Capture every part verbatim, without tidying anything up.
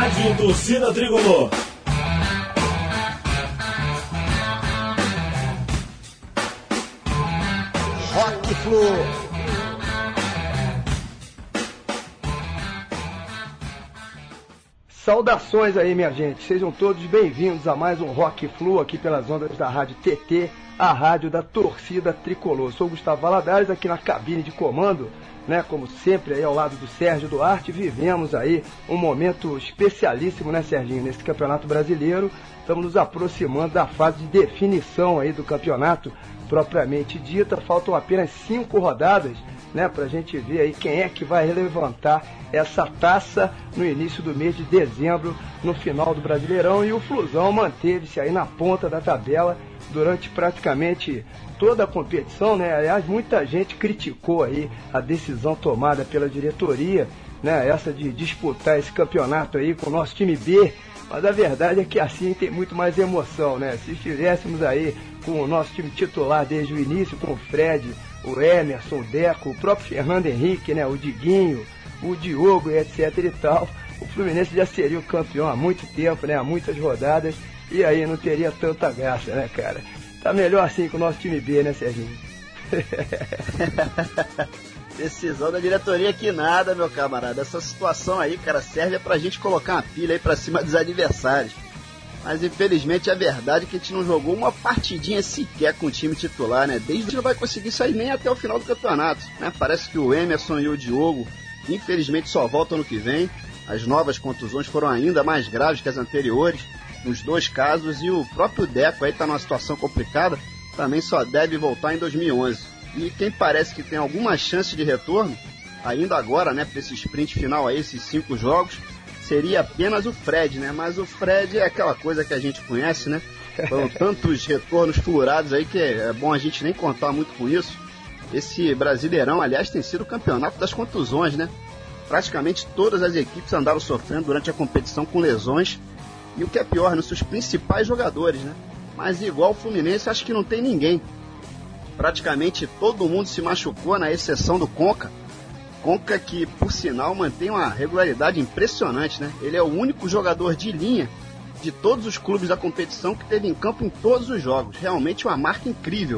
Rádio Torcida Tricolor. Rock Flu. Saudações aí, minha gente. Sejam todos bem-vindos a mais um Rock Flu aqui pelas ondas da Rádio T T, a rádio da Torcida Tricolor. Sou o Gustavo Valadares aqui na cabine de comando, né? Como sempre aí ao lado do Sérgio Duarte. Vivemos aí um momento especialíssimo, né, Serginho? Nesse Campeonato Brasileiro, estamos nos aproximando da fase de definição aí do campeonato propriamente dita. Faltam apenas cinco rodadas, né, pra gente ver aí quem é que vai levantar essa taça no início do mês de dezembro, no final do Brasileirão. E o Flusão manteve-se aí na ponta da tabela durante praticamente toda a competição, né? Aliás, muita gente criticou aí a decisão tomada pela diretoria, né, essa de disputar esse campeonato aí com o nosso time B, mas a verdade é que assim tem muito mais emoção, né? Se estivéssemos aí com o nosso time titular desde o início, com o Fred, o Emerson, o Deco, o próprio Fernando Henrique, né, o Diguinho, o Diogo e etc e tal, o Fluminense já seria o campeão há muito tempo, né, há muitas rodadas, e aí não teria tanta graça, né, cara? Tá melhor assim com o nosso time B, né, Serginho? Decisão da diretoria que nada, meu camarada. Essa situação aí, cara, serve pra gente colocar uma pilha aí pra cima dos adversários. Mas infelizmente a verdade é que a gente não jogou uma partidinha sequer com o time titular, né? Desde a gente não vai conseguir sair nem até o final do campeonato, né? Parece que o Emerson e o Diogo, infelizmente, só voltam no que vem. As novas contusões foram ainda mais graves que as anteriores, nos dois casos, e o próprio Deco aí tá numa situação complicada, também só deve voltar em dois mil e onze. E quem parece que tem alguma chance de retorno, ainda agora, né, para esse sprint final aí, esses cinco jogos, seria apenas o Fred, né? Mas o Fred é aquela coisa que a gente conhece, né? Foram tantos retornos furados aí que é bom a gente nem contar muito com isso. Esse Brasileirão, aliás, tem sido o campeonato das contusões, né? Praticamente todas as equipes andaram sofrendo durante a competição com lesões. E o que é pior, nos seus principais jogadores, né? Mas igual o Fluminense, acho que não tem ninguém. Praticamente todo mundo se machucou, na exceção do Conca. Conca que, por sinal, mantém uma regularidade impressionante, né? Ele é o único jogador de linha de todos os clubes da competição que teve em campo em todos os jogos. Realmente uma marca incrível.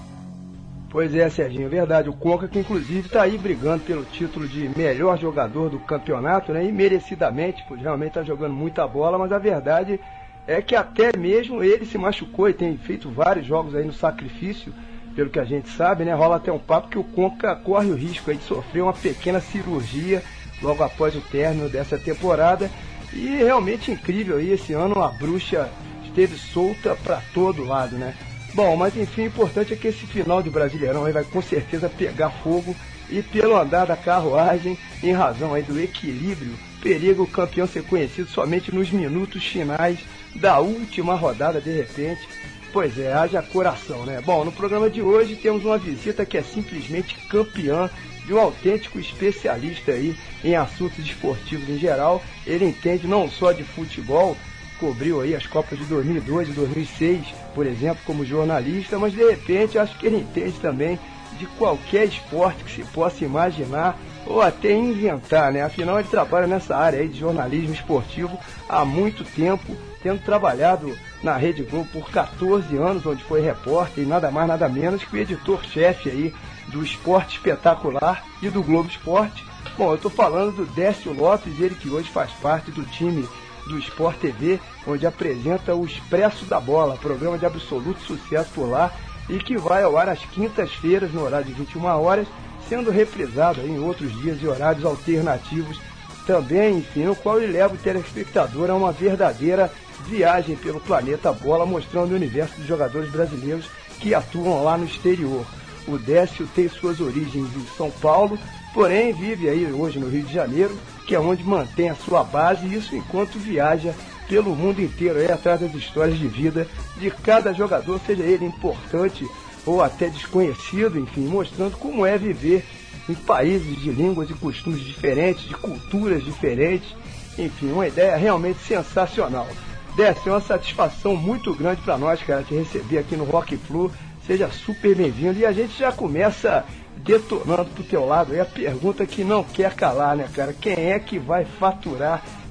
Pois é, Serginho, é verdade. O Conca que inclusive está aí brigando pelo título de melhor jogador do campeonato, né? E merecidamente, pois realmente está jogando muita bola, mas a verdade é que até mesmo ele se machucou e tem feito vários jogos aí no sacrifício, pelo que a gente sabe, né? Rola até um papo que o Conca corre o risco aí de sofrer uma pequena cirurgia logo após o término dessa temporada. E realmente incrível aí, esse ano a bruxa esteve solta para todo lado, né? Bom, mas enfim, o importante é que esse final de Brasileirão aí vai com certeza pegar fogo, e pelo andar da carruagem, em razão aí do equilíbrio, periga o campeão ser conhecido somente nos minutos finais da última rodada de repente. Pois é, haja coração, né? Bom, no programa de hoje temos uma visita que é simplesmente campeã, de um autêntico especialista aí em assuntos esportivos em geral. Ele entende não só de futebol, cobriu aí as Copas de dois mil e dois e dois mil e seis, por exemplo, como jornalista, mas de repente acho que ele entende também de qualquer esporte que se possa imaginar ou até inventar, né? Afinal, ele trabalha nessa área aí de jornalismo esportivo há muito tempo, tendo trabalhado na Rede Globo por quatorze anos, onde foi repórter e nada mais nada menos que o editor-chefe aí do Esporte Espetacular e do Globo Esporte. Bom, eu estou falando do Décio Lopes, ele que hoje faz parte do time do Sport T V, onde apresenta o Expresso da Bola, programa de absoluto sucesso por lá, e que vai ao ar às quintas-feiras no horário de vinte e uma horas, sendo reprisado aí em outros dias e horários alternativos também, enfim, no qual ele leva o telespectador a uma verdadeira viagem pelo planeta Bola, mostrando o universo dos jogadores brasileiros que atuam lá no exterior. O Décio tem suas origens em São Paulo, porém vive aí hoje no Rio de Janeiro, que é onde mantém a sua base, e isso enquanto viaja pelo mundo inteiro aí atrás das histórias de vida de cada jogador, seja ele importante ou até desconhecido, enfim, mostrando como é viver em países de línguas e costumes diferentes, de culturas diferentes, enfim, uma ideia realmente sensacional. Décio, é uma satisfação muito grande para nós, cara, te receber aqui no Rock Flu. Seja super bem-vindo, e a gente já começa detonando pro teu lado aí a pergunta que não quer calar, né, cara? Quem é que vai faturar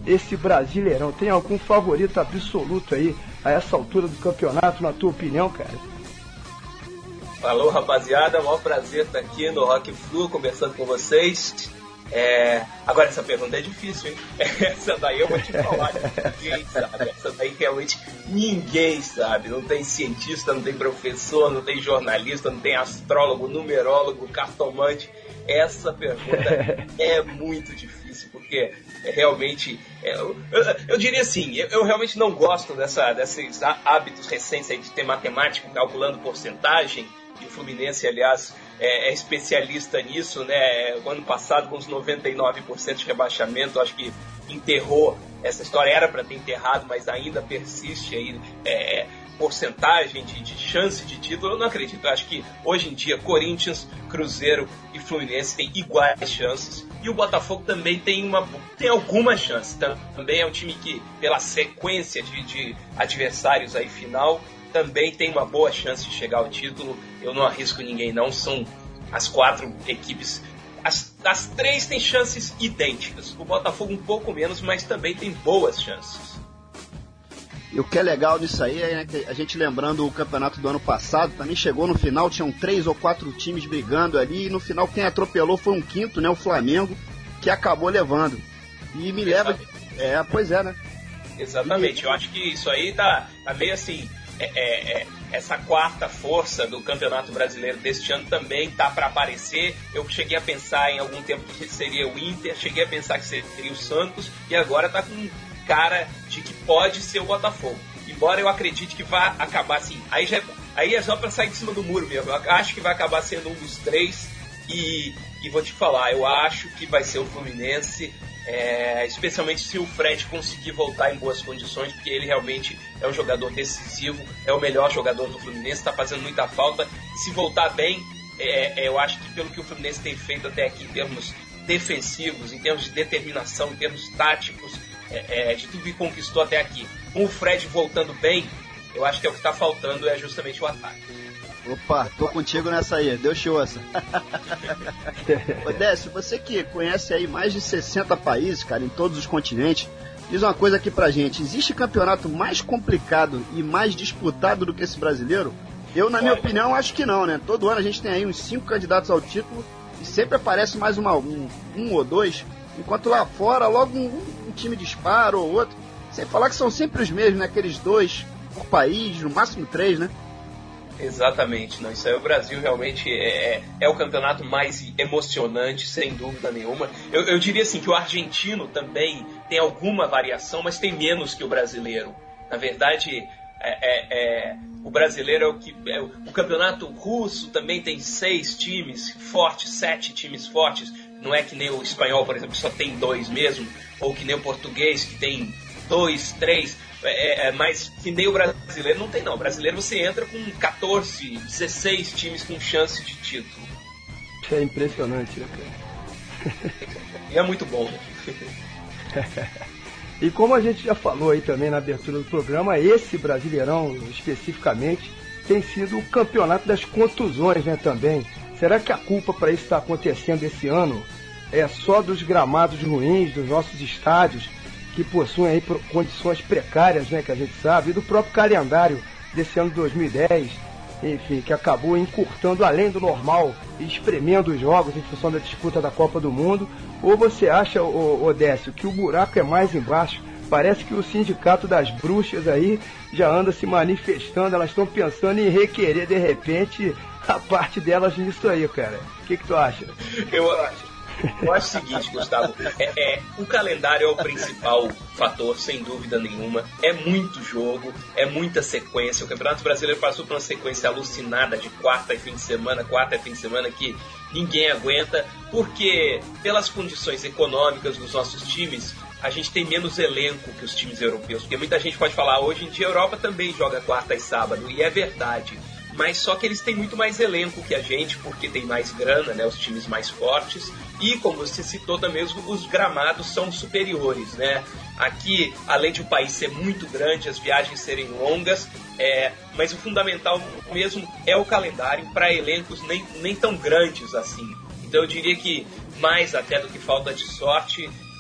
esse Brasileirão? Tem algum favorito absoluto aí a essa altura do campeonato, na tua opinião, cara? Alô, rapaziada, maior prazer estar aqui no Rock Flu, conversando com vocês. É... Agora, essa pergunta é difícil, hein? Essa daí eu vou te falar, ninguém sabe. Essa daí realmente ninguém sabe. Não tem cientista, não tem professor, não tem jornalista, não tem astrólogo, numerólogo, cartomante. Essa pergunta é muito difícil, porque é realmente... É, eu, eu, eu diria assim, eu, eu realmente não gosto dessa, desses hábitos recentes aí de ter matemático calculando porcentagem, e o Fluminense, aliás, é, é especialista nisso, né? O ano passado, com os noventa e nove por cento de rebaixamento, acho que enterrou essa história. Era para ter enterrado, mas ainda persiste aí, é, porcentagem de, de chance de título. Eu não acredito. Eu acho que hoje em dia Corinthians, Cruzeiro e Fluminense têm iguais chances, e o Botafogo também tem, uma, tem alguma chance. Também é um time que, pela sequência de, de adversários aí final, também tem uma boa chance de chegar ao título. Eu não arrisco ninguém não, são as quatro equipes, as, as três têm chances idênticas, o Botafogo um pouco menos, mas também tem boas chances. E o que é legal nisso aí é, né, que a gente, lembrando o campeonato do ano passado, também chegou no final, tinham três ou quatro times brigando ali, e no final quem atropelou foi um quinto, né, o Flamengo, que acabou levando. E me leva... É, pois é, né? Exatamente, e... eu acho que isso aí tá, tá meio assim... É, é, é, essa quarta força do Campeonato Brasileiro deste ano também tá para aparecer. Eu cheguei a pensar em algum tempo que seria o Inter, cheguei a pensar que seria o Santos, e agora tá com cara de que pode ser o Botafogo. Embora eu acredite que vai acabar assim, aí, já, aí é só para sair de cima do muro mesmo. Eu acho que vai acabar sendo um dos três, e, e vou te falar, eu acho que vai ser o Fluminense. É, especialmente se o Fred conseguir voltar em boas condições, porque ele realmente é um jogador decisivo, é o melhor jogador do Fluminense, está fazendo muita falta, e se voltar bem, é, é, eu acho que pelo que o Fluminense tem feito até aqui em termos defensivos, em termos de determinação, em termos táticos, é, é, de tudo que conquistou até aqui, com o Fred voltando bem, eu acho que é o que está faltando, é justamente o ataque. Opa, tô contigo nessa aí, Deus te ouça. Ô Décio, você que conhece aí mais de sessenta países, cara, em todos os continentes, diz uma coisa aqui pra gente: existe campeonato mais complicado e mais disputado do que esse brasileiro? Eu, na minha opinião, acho que não, né? Todo ano a gente tem aí uns cinco candidatos ao título e sempre aparece mais uma, um, um ou dois, enquanto lá fora logo um, um time dispara ou outro. Sem falar que são sempre os mesmos, né? Aqueles dois por país, no máximo três, né? Exatamente, não, isso aí, o Brasil realmente é, é o campeonato mais emocionante, sem dúvida nenhuma. Eu, eu diria assim que o argentino também tem alguma variação, mas tem menos que o brasileiro. Na verdade, é, é, é, o brasileiro é o que... É, o campeonato russo também tem seis times fortes, sete times fortes. Não é que nem o espanhol, por exemplo, que só tem dois mesmo, ou que nem o português, que tem dois, três... É, é, mas que nem o brasileiro não tem não. O brasileiro você entra com catorze, dezesseis times com chance de título. Isso é impressionante, né, cara? E é muito bom, né? E como a gente já falou aí também na abertura do programa, esse Brasileirão especificamente tem sido o campeonato das contusões, né, também. Será que a culpa para isso está acontecendo esse ano é só dos gramados ruins dos nossos estádios, que possuem aí condições precárias, né, que a gente sabe, e do próprio calendário desse ano de dois mil e dez, enfim, que acabou encurtando além do normal e espremendo os jogos em função da disputa da Copa do Mundo? Ou você acha, ô, ô Décio, que o buraco é mais embaixo? Parece que o sindicato das bruxas aí já anda se manifestando, elas estão pensando em requerer de repente a parte delas nisso aí, cara. O que que tu acha? Eu acho. Eu acho o seguinte, Gustavo, é, é, o calendário é o principal fator, sem dúvida nenhuma. É muito jogo, é muita sequência. O Campeonato Brasileiro passou por uma sequência alucinada de quarta e fim de semana, quarta e fim de semana, que ninguém aguenta, porque pelas condições econômicas dos nossos times, a gente tem menos elenco que os times europeus. Porque muita gente pode falar, hoje em dia a Europa também joga quarta e sábado, e é verdade. Mas só que eles têm muito mais elenco que a gente, porque tem mais grana, né, os times mais fortes, e como você citou também, os, os gramados são superiores, né? Aqui, além de o país ser muito grande, as viagens serem longas, é, mas o fundamental mesmo é o calendário para elencos nem, nem tão grandes assim. Então eu diria que mais até do que falta de sorte,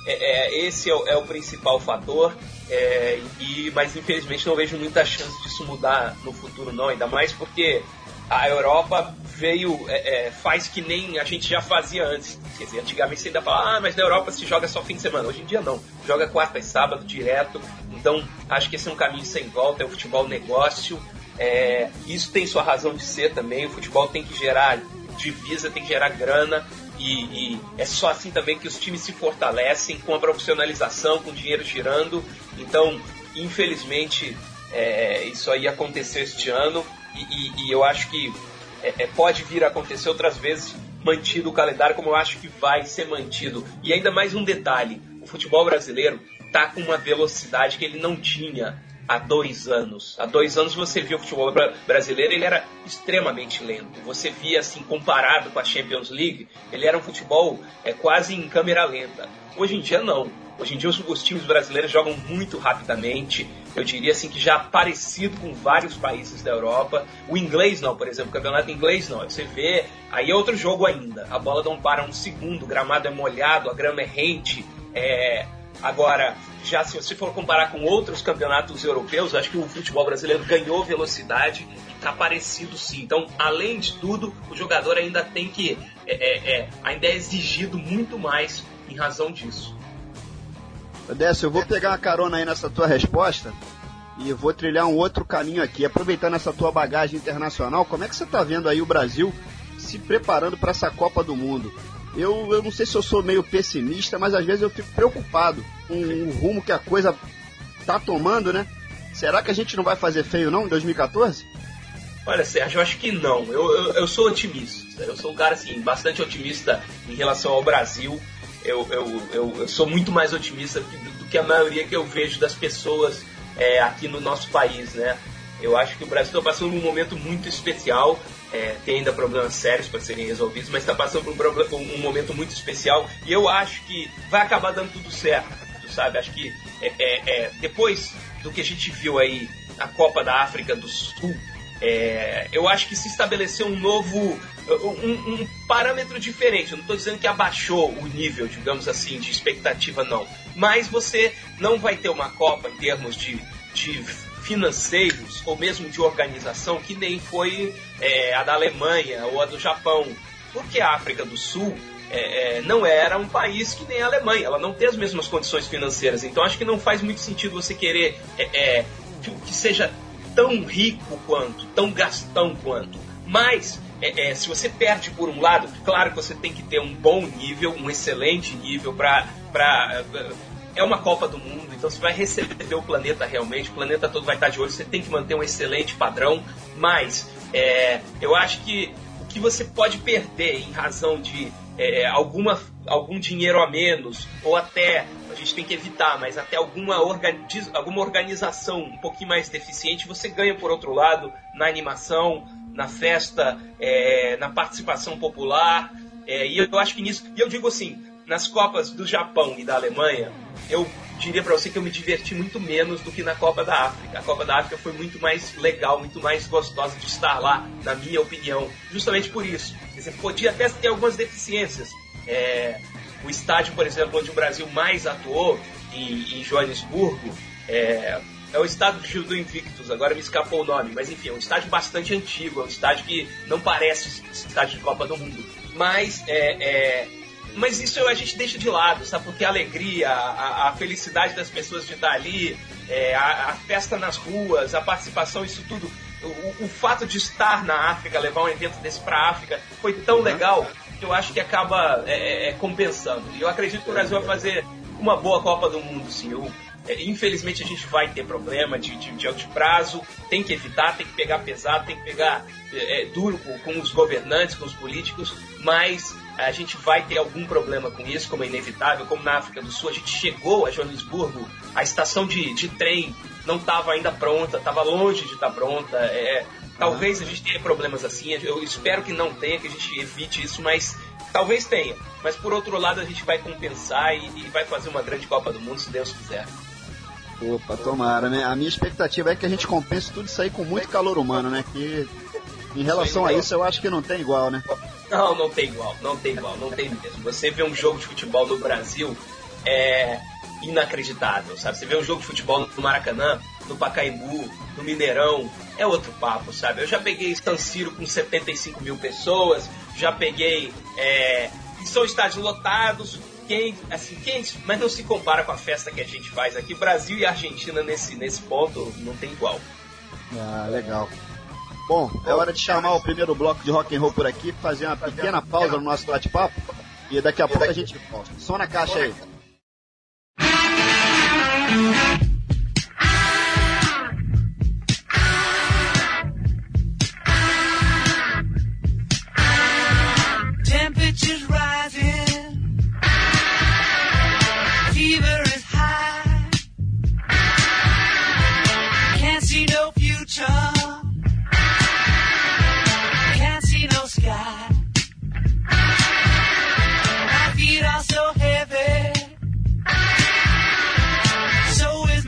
é, é, esse é o, é o principal fator, é, e, mas infelizmente não vejo muita chance disso mudar no futuro não, ainda mais porque a Europa veio, é, é, faz que nem a gente já fazia antes. Quer dizer, antigamente você ainda falava, ah, mas na Europa se joga só fim de semana. Hoje em dia não, joga quarta e sábado direto. Então acho que esse é um caminho sem volta, é o futebol negócio. É, isso tem sua razão de ser também. O futebol tem que gerar divisa, tem que gerar grana, e, e é só assim também que os times se fortalecem, com a profissionalização, com o dinheiro girando. Então, infelizmente, é, isso aí aconteceu este ano, e, e, e eu acho que é, é, pode vir a acontecer outras vezes, mantido o calendário, como eu acho que vai ser mantido. E ainda mais um detalhe, o futebol brasileiro está com uma velocidade que ele não tinha há dois anos. Há dois anos você via o futebol brasileiro, ele era extremamente lento. Você via, assim, comparado com a Champions League, ele era um futebol é, quase em câmera lenta. Hoje em dia, não. Hoje em dia, os, os times brasileiros jogam muito rapidamente. Eu diria, assim, que já parecido com vários países da Europa. O inglês, não, por exemplo. O campeonato inglês, não. Você vê, aí é outro jogo ainda. A bola não para um segundo, o gramado é molhado, a grama é rente. É... Agora, já se você for comparar com outros campeonatos europeus, acho que o futebol brasileiro ganhou velocidade e está parecido sim. Então, além de tudo, o jogador ainda tem que, é, é, é, ainda é exigido muito mais em razão disso. Décio, eu vou pegar uma carona aí nessa tua resposta e eu vou trilhar um outro caminho aqui. Aproveitando essa tua bagagem internacional, como é que você está vendo aí o Brasil se preparando para essa Copa do Mundo? Eu, eu não sei se eu sou meio pessimista, mas às vezes eu fico preocupado com o rumo que a coisa tá tomando, né? Será que a gente não vai fazer feio não em dois mil e catorze? Olha, Sérgio, eu acho que não. Eu, eu, eu sou otimista. Eu sou um cara, assim, bastante otimista em relação ao Brasil. Eu, eu, eu, eu sou muito mais otimista do, do que a maioria que eu vejo das pessoas é, aqui no nosso país, né? Eu acho que o Brasil está passando por um momento muito especial. É, tem ainda problemas sérios para serem resolvidos, mas está passando por um, problema, um momento muito especial, e eu acho que vai acabar dando tudo certo, sabe? Acho que é, é, é, depois do que a gente viu aí na Copa da África do Sul, é, eu acho que se estabeleceu um novo, um, um parâmetro diferente. Eu não estou dizendo que abaixou o nível, digamos assim, de expectativa, não, mas você não vai ter uma Copa em termos de, de financeiros ou mesmo de organização que nem foi é, a da Alemanha ou a do Japão, porque a África do Sul é, é, não era um país que nem a Alemanha, ela não tem as mesmas condições financeiras, então acho que não faz muito sentido você querer é, é, que seja tão rico quanto, tão gastão quanto, mas é, é, se você perde por um lado, claro que você tem que ter um bom nível, um excelente nível para para é uma Copa do Mundo, então você vai receber o planeta realmente, o planeta todo vai estar de olho, você tem que manter um excelente padrão, mas é, eu acho que o que você pode perder em razão de é, alguma, algum dinheiro a menos, ou até, a gente tem que evitar, mas até alguma, organiz, alguma organização um pouquinho mais deficiente, você ganha por outro lado na animação, na festa, é, na participação popular, é, e eu acho que nisso, e eu digo assim, nas Copas do Japão e da Alemanha, eu diria para você que eu me diverti muito menos do que na Copa da África. A Copa da África foi muito mais legal, muito mais gostosa de estar lá, na minha opinião. Justamente por isso. Você podia até ter algumas deficiências. É, o estádio, por exemplo, onde o Brasil mais atuou, em, em Joanesburgo, é, é o estádio do Invictus, agora me escapou o nome, mas enfim, é um estádio bastante antigo, é um estádio que não parece estádio de Copa do Mundo. Mas é... é Mas isso a gente deixa de lado, sabe? Porque a alegria, a, a felicidade das pessoas de estar ali, é, a, a festa nas ruas, a participação, isso tudo, o, o fato de estar na África, levar um evento desse para a África, foi tão legal que eu acho que acaba é, é, compensando. E eu acredito que o Brasil vai fazer uma boa Copa do Mundo, sim. Eu, é, infelizmente a gente vai ter problema de, de, de alto prazo, tem que evitar, tem que pegar pesado, tem que pegar é, duro com, com os governantes, com os políticos, mas a gente vai ter algum problema com isso, como é inevitável, como na África do Sul. A gente chegou a Joanesburgo, a estação de, de trem não estava ainda pronta, estava longe de estar pronta. É, talvez a gente tenha problemas assim, eu espero que não tenha, que a gente evite isso, mas talvez tenha. Mas por outro lado a gente vai compensar e, e vai fazer uma grande Copa do Mundo, se Deus quiser. Opa, tomara, né? A minha expectativa é que a gente compense tudo isso aí com muito calor humano, né? Que em relação a isso eu acho que não tem igual, né? Não, não tem igual, não tem igual, não tem mesmo. Você vê um jogo de futebol no Brasil, é inacreditável, sabe? Você vê um jogo de futebol no Maracanã, no Pacaembu, no Mineirão, é outro papo, sabe? Eu já peguei San Siro com setenta e cinco mil pessoas, já peguei... É, são estádios lotados, quem, assim, quem, mas não se compara com a festa que a gente faz aqui. Brasil e Argentina nesse, nesse ponto não tem igual. Ah, legal. Bom, é hora de chamar o primeiro bloco de rock and roll por aqui, fazer uma pequena pausa no nosso bate-papo e daqui a pouco a gente volta. Som na caixa aí. Temperatures rising, fever is high, can't see no future, can't see no sky, my feet are so heavy, so is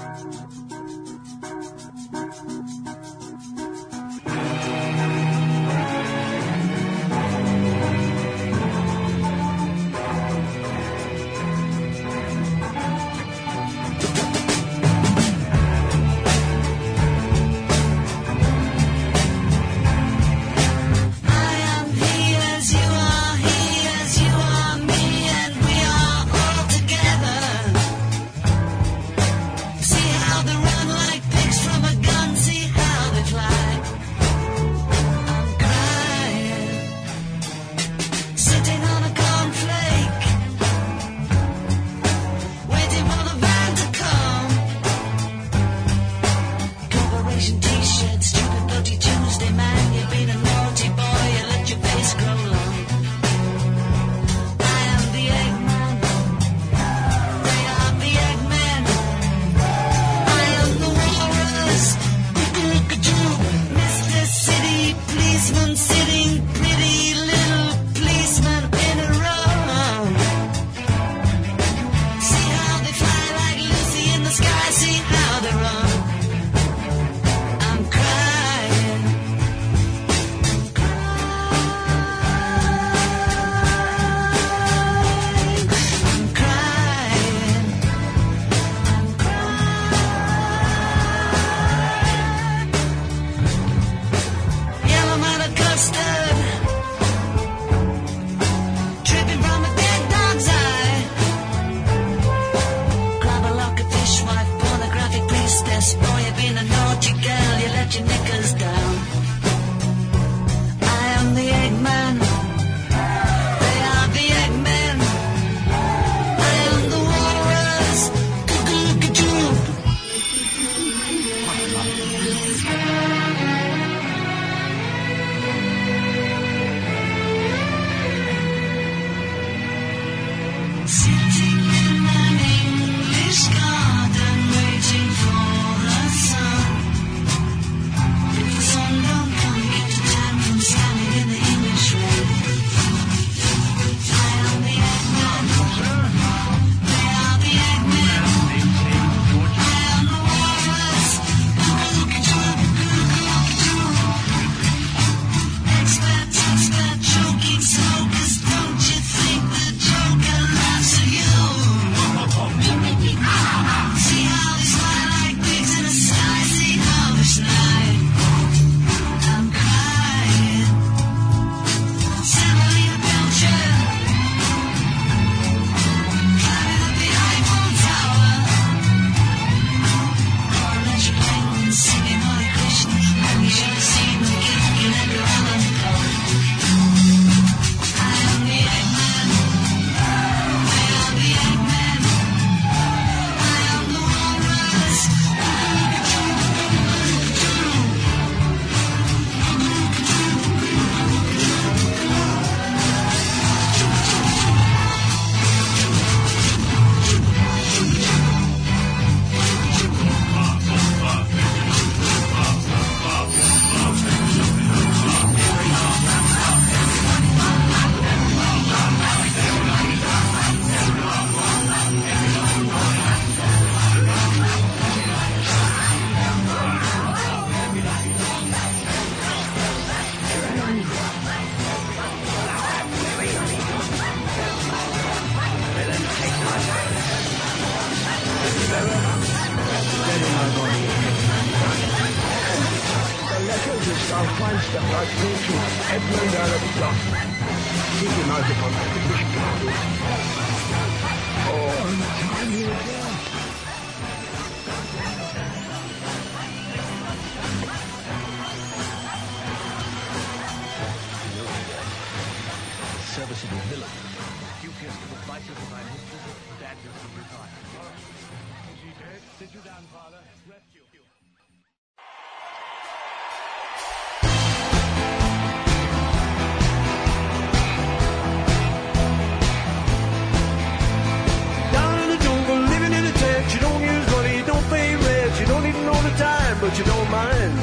But you don't mind.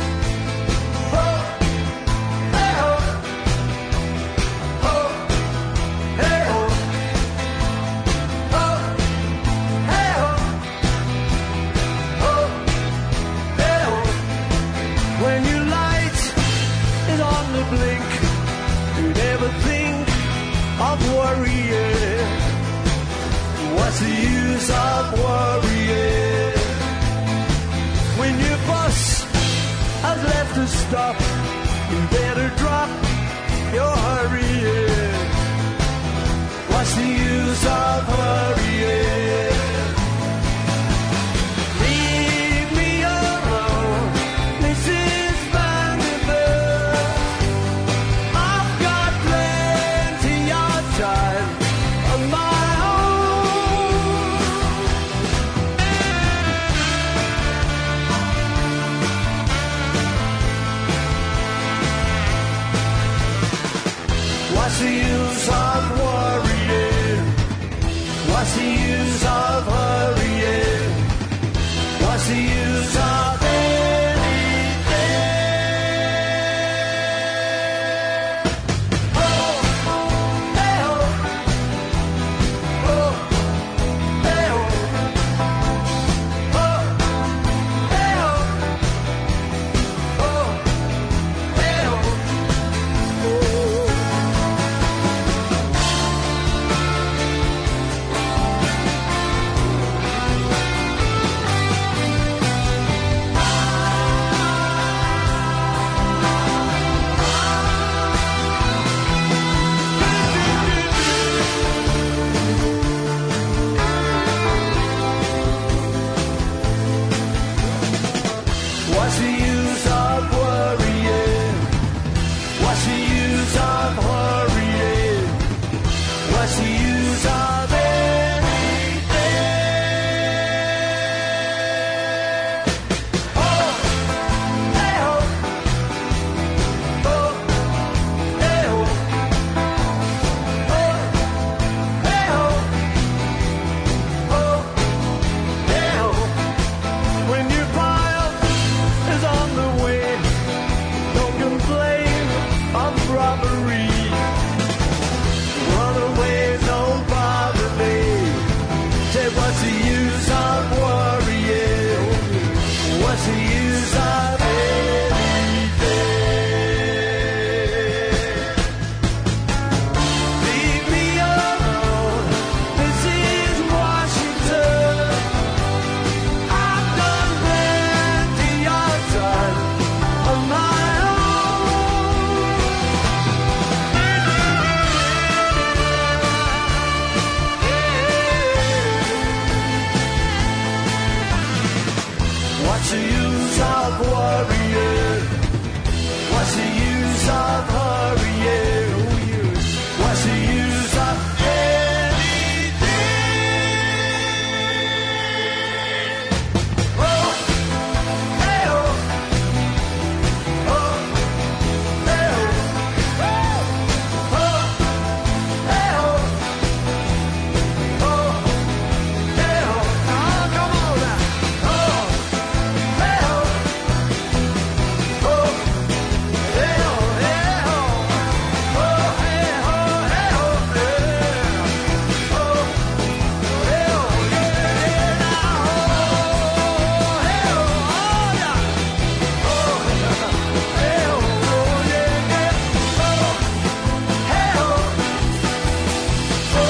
Oh, hey ho, oh, hey ho, oh, hey ho. the use of worrying? When your boss has left a stop, you better drop your hurrying. What's the use of hurrying? Leave me alone, Missus Vanderbilt. I've got plenty of time on my own. What's the use of worrying? What's the use of hurrying? What's the use of anything? Oh, hey, oh. Oh, hey, oh. Oh, hey, oh. Oh, hey, oh. What's the use of worrying? What's the use of hurrying? What's the use of anything? Oh, hey, oh. Oh, hey, oh. Oh, hey, oh. Oh, hey, oh. When you pile is on the way, don't complain of robbery. Run away, don't bother me. Say, what's the use of worrying? What's the use of anything? Leave me alone, this is Washington. I've done plenty of time on my own. What's the use of worrying? What's the use of hurrying? What's the use of anything? Oh, hey, oh. Oh, hey, oh. Oh, hey, oh. Oh, hey, oh. Oh, come on now. Oh, hey, oh. Oh, hey, oh, hey, oh. Oh, hey, oh, hey, oh, yeah. Oh, hey, oh, yeah, now. Oh, hey, oh, oh, yeah. Oh, hey, oh, oh, yeah, yeah. Oh, hey, oh. Oh,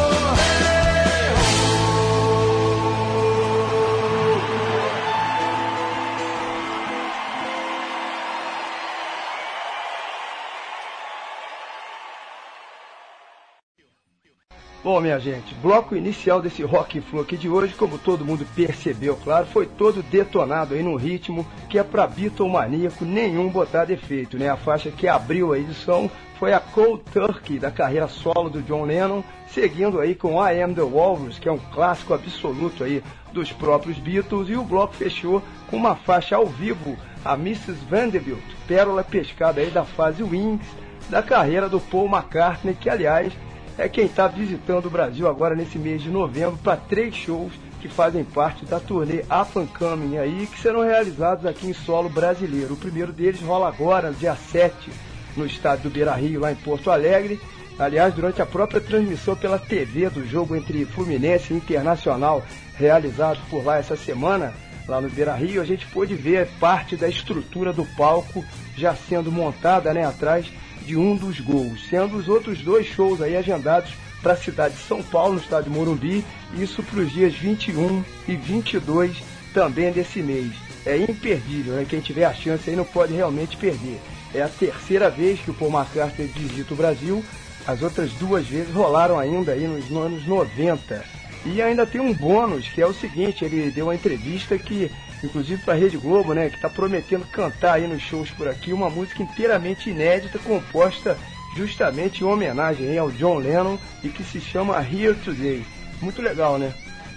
Bom, minha gente, bloco inicial desse Rock Flu aqui de hoje, como todo mundo percebeu, claro, foi todo detonado aí num ritmo que é pra bitomaníaco nenhum botar defeito, né? A faixa que abriu a edição foi a Cold Turkey, da carreira solo do John Lennon, seguindo aí com I Am The Walrus, que é um clássico absoluto aí dos próprios Beatles, e o bloco fechou com uma faixa ao vivo, a Missus Vanderbilt, pérola pescada aí da fase Wings, da carreira do Paul McCartney, que aliás é quem está visitando o Brasil agora nesse mês de novembro para três shows que fazem parte da turnê Up and Coming aí, que serão realizados aqui em solo brasileiro. O primeiro deles rola agora, dia sete, no estádio do Beira-Rio, lá em Porto Alegre. Aliás, durante a própria transmissão pela T V do jogo entre Fluminense e Internacional, realizado por lá essa semana, lá no Beira-Rio, a gente pôde ver parte da estrutura do palco já sendo montada, né, atrás de um dos gols, sendo os outros dois shows aí agendados para a cidade de São Paulo, no estádio Morumbi, isso para os dias vinte e um e vinte e dois também desse mês. É imperdível, né? Quem tiver a chance aí não pode realmente perder. É a terceira vez que o Paul McCartney visita o Brasil, as outras duas vezes rolaram ainda aí nos anos noventa. E ainda tem um bônus, que é o seguinte, ele deu uma entrevista que, inclusive para a Rede Globo, né, que está prometendo cantar aí nos shows por aqui uma música inteiramente inédita, composta justamente em homenagem aí ao John Lennon e que se chama Here Today. Muito legal, né?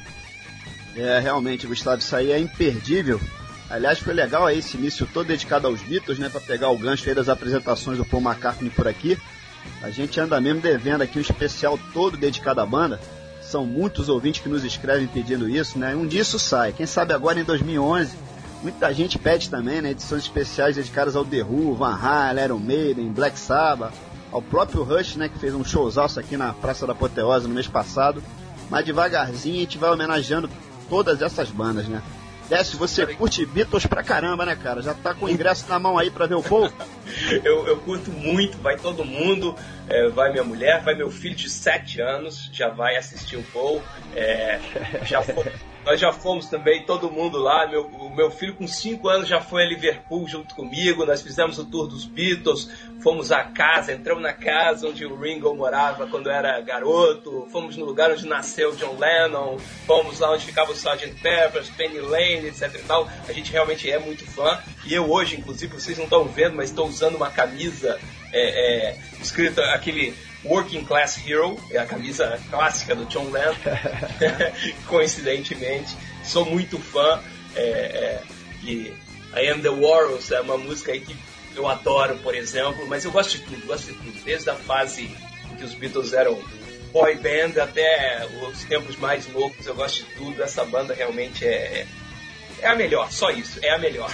É, realmente, Gustavo, isso aí é imperdível. Aliás, foi legal aí esse início todo dedicado aos Beatles, né, para pegar o gancho aí das apresentações do Paul McCartney por aqui. A gente anda mesmo devendo aqui um especial todo dedicado à banda. São muitos ouvintes que nos escrevem pedindo isso, né? Um dia isso sai. Quem sabe agora em dois mil e onze, muita gente pede também, né? Edições especiais dedicadas ao The Who, Van Halen, Iron Maiden, Black Sabbath, ao próprio Rush, né? Que fez um showzaço aqui na Praça da Apoteose no mês passado. Mas devagarzinho a gente vai homenageando todas essas bandas, né? Décio, você curte Beatles pra caramba, né, cara? Já tá com o ingresso na mão aí pra ver o Paul? eu, eu curto muito, vai todo mundo, é, vai minha mulher, vai meu filho de sete anos, já vai assistir o Paul. É, já foi, nós já fomos também, todo mundo lá. Meu, o meu filho com cinco anos já foi a Liverpool junto comigo. Nós fizemos o tour dos Beatles, fomos à casa, entramos na casa onde o Ringo morava quando era garoto, fomos no lugar onde nasceu John Lennon, fomos lá onde ficava o sergeant Pepper, Penny Lane, etc e tal. A gente realmente é muito fã. E eu hoje, inclusive, vocês não estão vendo, mas estou usando uma camisa é, é, escrita aquele Working Class Hero, é a camisa clássica do John Lennon. Coincidentemente, sou muito fã. É, é, e I Am The Warriors é uma música aí que eu adoro, por exemplo, mas eu gosto de tudo, gosto de tudo, desde a fase em que os Beatles eram boy band até os tempos mais loucos. Eu gosto de tudo. Essa banda realmente é, é a melhor, só isso, é a melhor.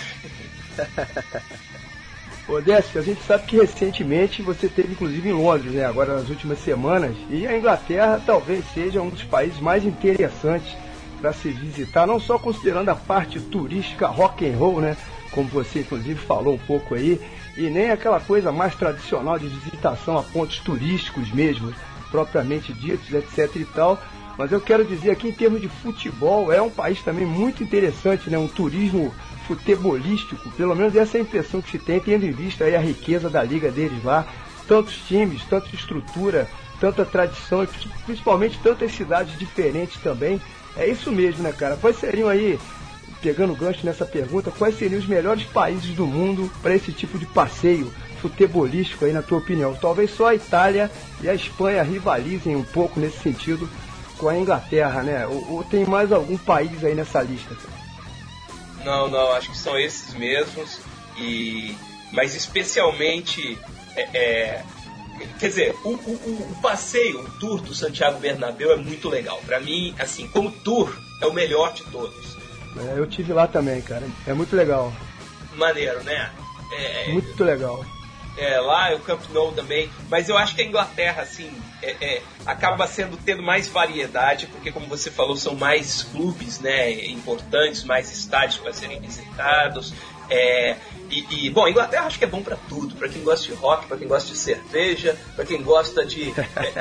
Ô Décio, a gente sabe que recentemente você esteve inclusive em Londres, né, agora nas últimas semanas, e a Inglaterra talvez seja um dos países mais interessantes para se visitar, não só considerando a parte turística rock and roll, né, como você inclusive falou um pouco aí, e nem aquela coisa mais tradicional de visitação a pontos turísticos mesmo, propriamente ditos, etc e tal. Mas eu quero dizer aqui, em termos de futebol, é um país também muito interessante, né, um turismo futebolístico, pelo menos essa é a impressão que se tem, tendo em vista aí a riqueza da liga deles lá, tantos times, tanta estrutura, tanta tradição, e principalmente tantas cidades diferentes também. É isso mesmo, né, cara? Quais seriam aí, pegando gancho nessa pergunta, quais seriam os melhores países do mundo para esse tipo de passeio futebolístico aí, na tua opinião? Talvez só a Itália e a Espanha rivalizem um pouco nesse sentido com a Inglaterra, né? Ou, ou tem mais algum país aí nessa lista? Não, não, acho que são esses mesmos, e, mas especialmente, é, é, quer dizer, o, o, o passeio, o tour do Santiago Bernabéu é muito legal. Pra mim, assim, como tour, é o melhor de todos. É, eu tive lá também, cara, é muito legal. Maneiro, né? É, muito legal. É, lá o Camp Nou também, mas eu acho que a Inglaterra, assim, é, é, acaba sendo tendo mais variedade, porque como você falou, são mais clubes, né, importantes, mais estádios para serem visitados, é, e, e, bom, a Inglaterra acho que é bom para tudo, para quem gosta de rock, para quem gosta de cerveja, para quem gosta de,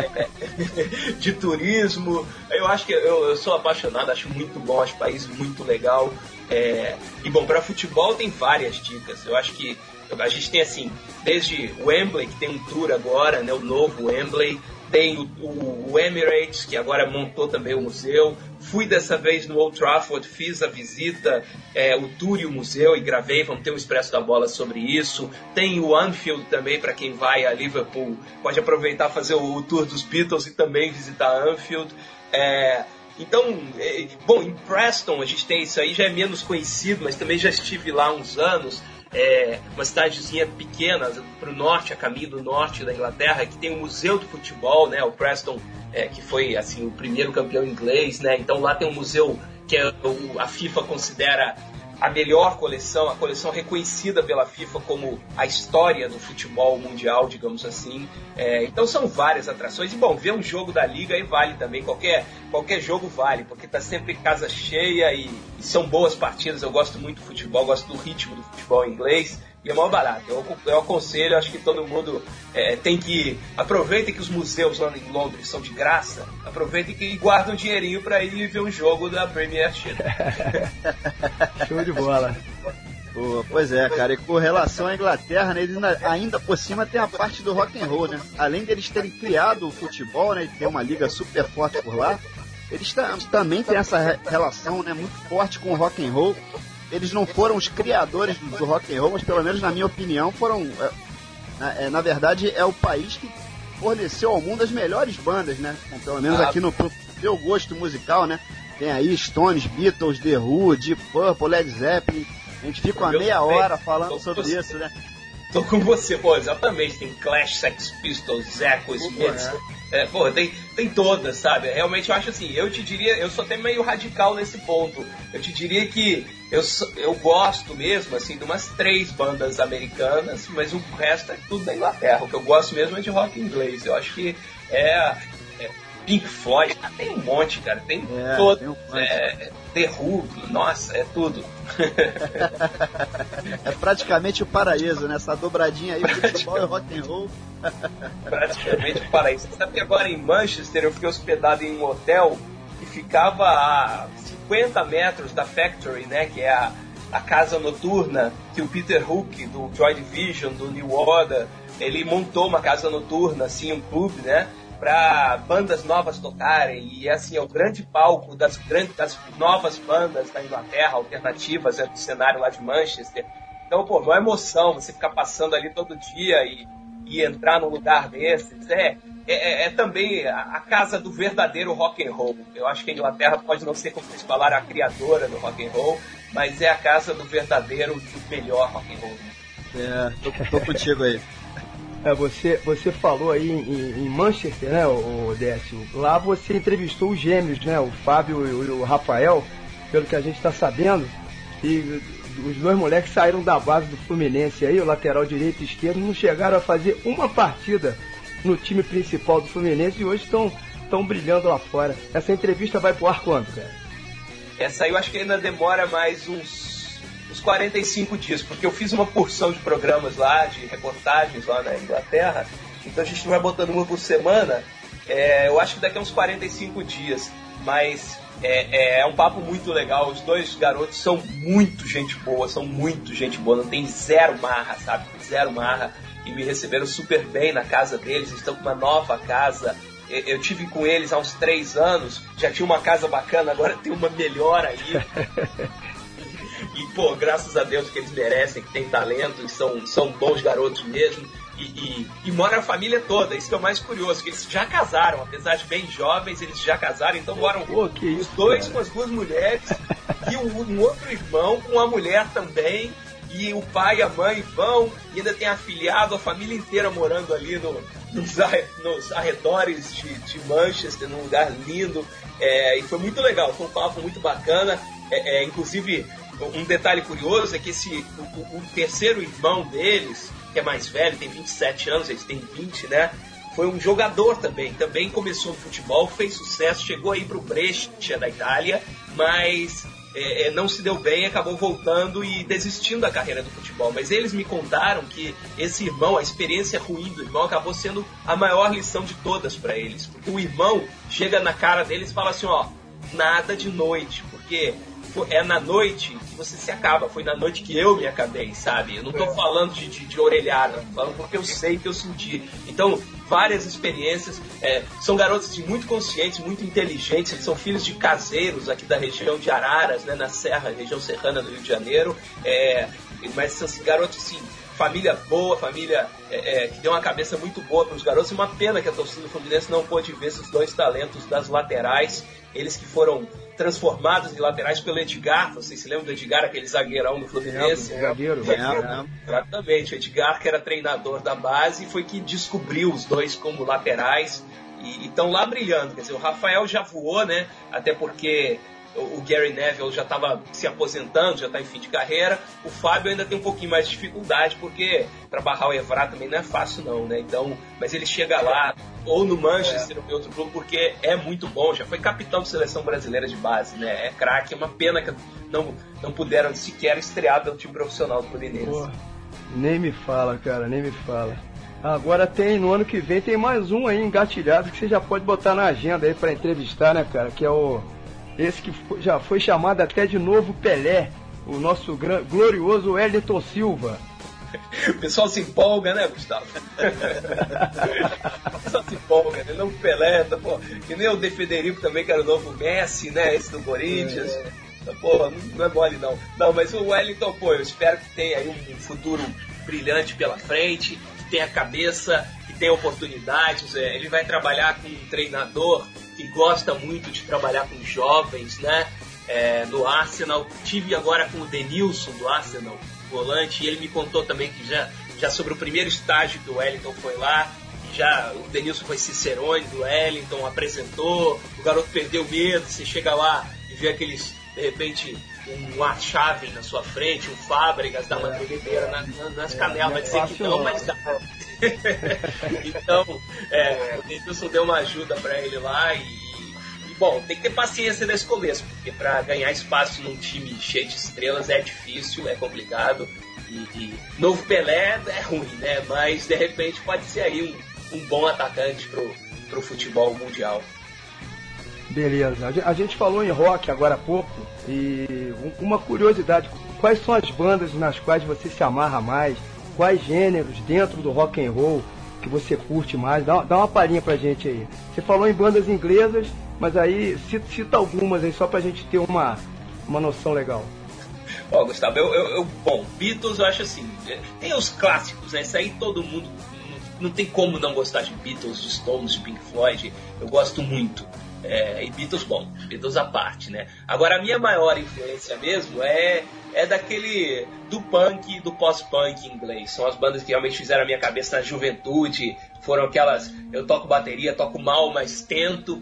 de turismo. Eu acho que eu, eu sou apaixonado, acho muito bom, acho o país muito legal, é, e bom, para futebol tem várias dicas. Eu acho que a gente tem, assim, desde o Wembley, que tem um tour agora, né, o novo Wembley, tem o, o, o Emirates, que agora montou também o museu. Fui dessa vez no Old Trafford, fiz a visita, é, o tour e o museu, e gravei, vamos ter um Expresso da Bola sobre isso. Tem o Anfield também, para quem vai a Liverpool, pode aproveitar fazer o, o tour dos Beatles e também visitar Anfield. É, então, é, bom, em Preston a gente tem isso aí, já é menos conhecido, mas também já estive lá há uns anos. É uma cidadezinha pequena para o norte, a caminho do norte da Inglaterra, que tem um museu do futebol, né? O Preston, é, que foi assim o primeiro campeão inglês, né? Então lá tem um museu que é o, a FIFA considera a melhor coleção, a coleção reconhecida pela FIFA como a história do futebol mundial, digamos assim. É, então são várias atrações. E bom, ver um jogo da Liga aí vale também. Qualquer, qualquer jogo vale, porque tá sempre casa cheia e, e são boas partidas. Eu gosto muito do futebol, gosto do ritmo do futebol inglês. e é mó barato. Eu, eu aconselho, acho que todo mundo é, tem que... Aproveitem que os museus lá em Londres são de graça, aproveitem que guardem um dinheirinho pra ir ver um jogo da Premiership. Show de bola. Pô, pois é, cara, e com relação à Inglaterra, né, eles ainda, ainda por cima tem a parte do rock and roll, né? Além deles terem criado o futebol, né, e ter uma liga super forte por lá, eles também têm essa re- relação, né, muito forte com o rock and roll. Eles não foram os criadores do, do rock and roll, mas pelo menos na minha opinião foram, é, na, é, na verdade é o país que forneceu ao mundo as melhores bandas, né? Bom, pelo menos aqui no meu gosto musical, né? Tem aí Stones, Beatles, The Who, Deep Purple, Led Zeppelin. A gente fica uma meia hora falando sobre isso, né? Tô com você, pô, exatamente. Tem Clash, Sex Pistols, Echo, Smiths. É, pô, tem, tem todas, sabe? Realmente eu acho assim, eu te diria, eu sou até meio radical nesse ponto. Eu te diria que eu, eu gosto mesmo, assim, de umas três bandas americanas, mas o resto é tudo da Inglaterra. O que eu gosto mesmo é de rock inglês. Eu acho que é... é Pink Floyd, tem um monte, cara. Tem é, todo. Tem um é, The Who, nossa, é tudo. É praticamente o paraíso, né? Essa dobradinha aí, futebol e rock and roll. Praticamente o paraíso. Você sabe que agora em Manchester eu fiquei hospedado em um hotel que ficava a cinquenta metros da Factory, né? Que é a, a casa noturna que o Peter Hook, do Joy Division, do New Order, ele montou uma casa noturna, assim, um clube, né? Para bandas novas tocarem, e assim, é o grande palco das, grandes, das novas bandas da Inglaterra, alternativas, é do cenário lá de Manchester. Então, pô, uma emoção você ficar passando ali todo dia e, e entrar num lugar desses. É, é, é também a, a casa do verdadeiro rock and roll. Eu acho que a Inglaterra pode não ser, como vocês falaram, a criadora do rock and roll, mas é a casa do verdadeiro, do melhor rock and roll. É, tô, tô contigo aí. É, você, você falou aí em, em Manchester, né, o, o Décio? Lá você entrevistou os gêmeos, né, o Fábio e o, o Rafael, pelo que a gente está sabendo. E os dois moleques saíram da base do Fluminense aí, o lateral direito e esquerdo, não chegaram a fazer uma partida no time principal do Fluminense e hoje estão estão brilhando lá fora. Essa entrevista vai pro ar quando, cara? Essa aí eu acho que ainda demora mais uns... uns quarenta e cinco dias, porque eu fiz uma porção de programas lá, de reportagens lá na Inglaterra, então a gente não vai botando uma por semana. É, eu acho que daqui a uns quarenta e cinco dias, mas é, é, é um papo muito legal. Os dois garotos são muito gente boa, são muito gente boa, não tem zero marra, sabe, zero marra, e me receberam super bem na casa deles. Estão com uma nova casa. Eu tive com eles há uns três anos, já tinha uma casa bacana, agora tem uma melhor aí. E, pô, graças a Deus que eles merecem, que têm talento, e são, são bons garotos mesmo. E, e, e mora a família toda, isso que é o mais curioso, que eles já casaram, apesar de bem jovens, eles já casaram, então moram pô, que os isso, dois cara. com as duas mulheres, e um, um outro irmão com a mulher também, e o pai e a mãe vão, e ainda tem afilhado, a família inteira morando ali no, nos, arre, nos arredores de, de Manchester, num lugar lindo, é, e foi muito legal, foi um papo muito bacana, é, é, inclusive... Um detalhe curioso é que esse, o, o terceiro irmão deles, que é mais velho, tem vinte e sete anos, eles têm vinte, né? Foi um jogador também, também começou no futebol, fez sucesso, chegou aí pro Brescia da Itália, mas é, não se deu bem, acabou voltando e desistindo da carreira do futebol. Mas eles me contaram que esse irmão, a experiência ruim do irmão, acabou sendo a maior lição de todas para eles. Porque o irmão chega na cara deles e fala assim, ó, nada de noite, porque... é na noite que você se acaba. Foi na noite que eu me acabei, sabe? Eu não tô falando de, de, de orelhada, tô falando porque eu sei que eu senti. Então, várias experiências. É, são garotos assim, muito conscientes, muito inteligentes. Eles são filhos de caseiros aqui da região de Araras, né, na Serra, região serrana do Rio de Janeiro. É, mas são assim, garotos assim, família boa, família é, é, que deu uma cabeça muito boa para os garotos. Uma pena que a torcida do Fluminense não pôde ver esses dois talentos das laterais. Eles que foram transformados em laterais pelo Edgar. Vocês se lembram do Edgar, aquele zagueirão do Fluminense? É, zagueiro, é, é, exatamente. O Edgar, que era treinador da base, foi que descobriu os dois como laterais e estão lá brilhando. Quer dizer, o Rafael já voou, né? Até porque o Gary Neville já estava se aposentando, já está em fim de carreira. O Fábio ainda tem um pouquinho mais de dificuldade, porque para barrar o Evra também não é fácil não, né? Então, mas ele chega lá, ou no Manchester, é. ou em outro clube, porque é muito bom, já foi capitão de seleção brasileira de base, né? É craque, é uma pena que não, não puderam sequer estrear pelo time profissional do Fluminense. Nem me fala, cara, nem me fala. Agora tem, no ano que vem, tem mais um aí engatilhado que você já pode botar na agenda aí pra entrevistar, né, cara? Que é o... Esse que foi, já foi chamado até de novo Pelé, o nosso gran, glorioso Wellington Silva. O pessoal se empolga, né, Gustavo? O pessoal se empolga, né? Novo Pelé, tá, pô, que nem o De Federico também, que era o novo Messi, né? Esse do Corinthians. É. Tá, pô, não, não é mole, não. Não, mas o Wellington, pô, eu espero que tenha aí um futuro brilhante pela frente, que tenha cabeça, que tenha oportunidades. É, ele vai trabalhar com um treinador que gosta muito de trabalhar com jovens, né? É, no Arsenal. Tive agora com o Denilson do Arsenal, volante, e ele me contou também que já, já sobre o primeiro estágio que o Wellington foi lá, já o Denilson foi cicerone do Wellington, apresentou, o garoto perdeu medo, você chega lá e vê aqueles, de repente, um Archaven na sua frente, um Fábricas, dá uma tremedeira na, na, nas canelas, dizer que não, mas dá. Então, é, o Denilson deu uma ajuda para ele lá e bom, tem que ter paciência nesse começo, porque para ganhar espaço num time cheio de estrelas é difícil, é complicado. E, e novo Pelé é ruim, né? Mas de repente pode ser aí um, um bom atacante pro, pro futebol mundial. Beleza, a gente falou em rock agora há pouco e uma curiosidade, quais são as bandas nas quais você se amarra mais? Quais gêneros dentro do rock and roll que você curte mais? Dá, dá uma palhinha pra gente aí. Você falou em bandas inglesas, mas aí cita, cita algumas aí só pra gente ter uma, uma noção legal. Ó, oh, Gustavo, eu, eu, eu, bom, Beatles eu acho assim, tem os clássicos, né? Isso aí todo mundo, não, não tem como não gostar de Beatles, de Stones, de Pink Floyd, eu gosto muito. É, e Beatles, bom, Beatles à parte, né? Agora a minha maior influência mesmo é, é daquele, do punk, do pós-punk inglês. São as bandas que realmente fizeram a minha cabeça na juventude, foram aquelas, eu toco bateria, toco mal, mas tento,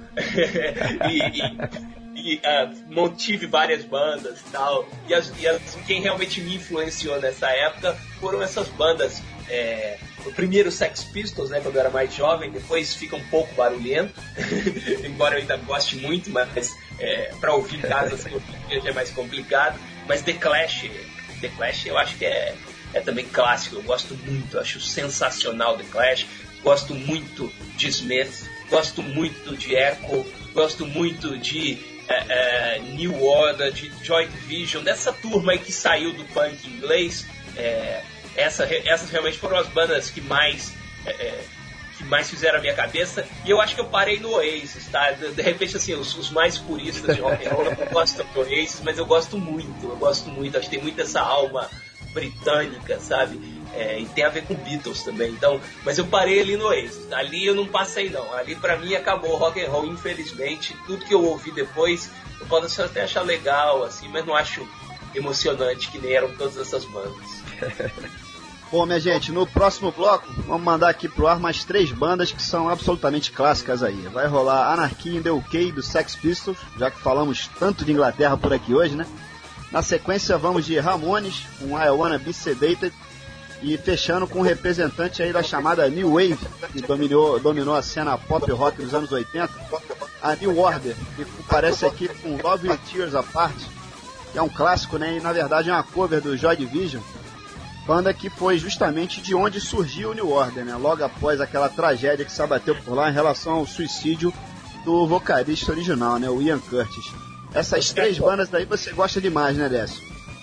e, e, e uh, mantive várias bandas e tal, e, as, e as, quem realmente me influenciou nessa época foram essas bandas. É, o primeiro Sex Pistols, né, quando eu era mais jovem, depois fica um pouco barulhento, embora eu ainda goste muito, mas é, para ouvir em casa assim, é mais complicado. Mas The Clash, The Clash eu acho que é, é também clássico, eu gosto muito, eu acho sensacional The Clash, gosto muito de Smith, gosto muito de Echo, gosto muito de é, é, New Order, de Joy Division, dessa turma aí que saiu do punk inglês. é, Essa, essas realmente foram as bandas que mais, é, que mais fizeram a minha cabeça. E eu acho que eu parei no Oasis, tá? De, de repente, assim, os, os mais puristas de rock and roll não gostam do Oasis, mas eu gosto muito, eu gosto muito. Acho que tem muito essa alma britânica, sabe? É, e tem a ver com Beatles também. Então, mas eu parei ali no Oasis. Ali eu não passei, não. Ali pra mim acabou o rock and roll, infelizmente. Tudo que eu ouvi depois, eu posso até achar legal, assim, mas não acho emocionante que nem eram todas essas bandas. Bom, minha gente, no próximo bloco vamos mandar aqui pro ar mais três bandas que são absolutamente clássicas aí. Vai rolar Anarchy in the U K do Sex Pistols, já que falamos tanto de Inglaterra por aqui hoje, né? Na sequência vamos de Ramones, com I Wanna Be Sedated, e fechando com um representante aí da chamada New Wave, que dominou, dominou a cena pop rock dos anos oitenta, a New Order, que aparece aqui com Love You Tears Apart, que é um clássico, né? E na verdade é uma cover do Joy Division, banda que foi justamente de onde surgiu o New Order, né? Logo após aquela tragédia que se abateu por lá em relação ao suicídio do vocalista original, né? O Ian Curtis. Essas três bandas daí você gosta demais, né, Décio?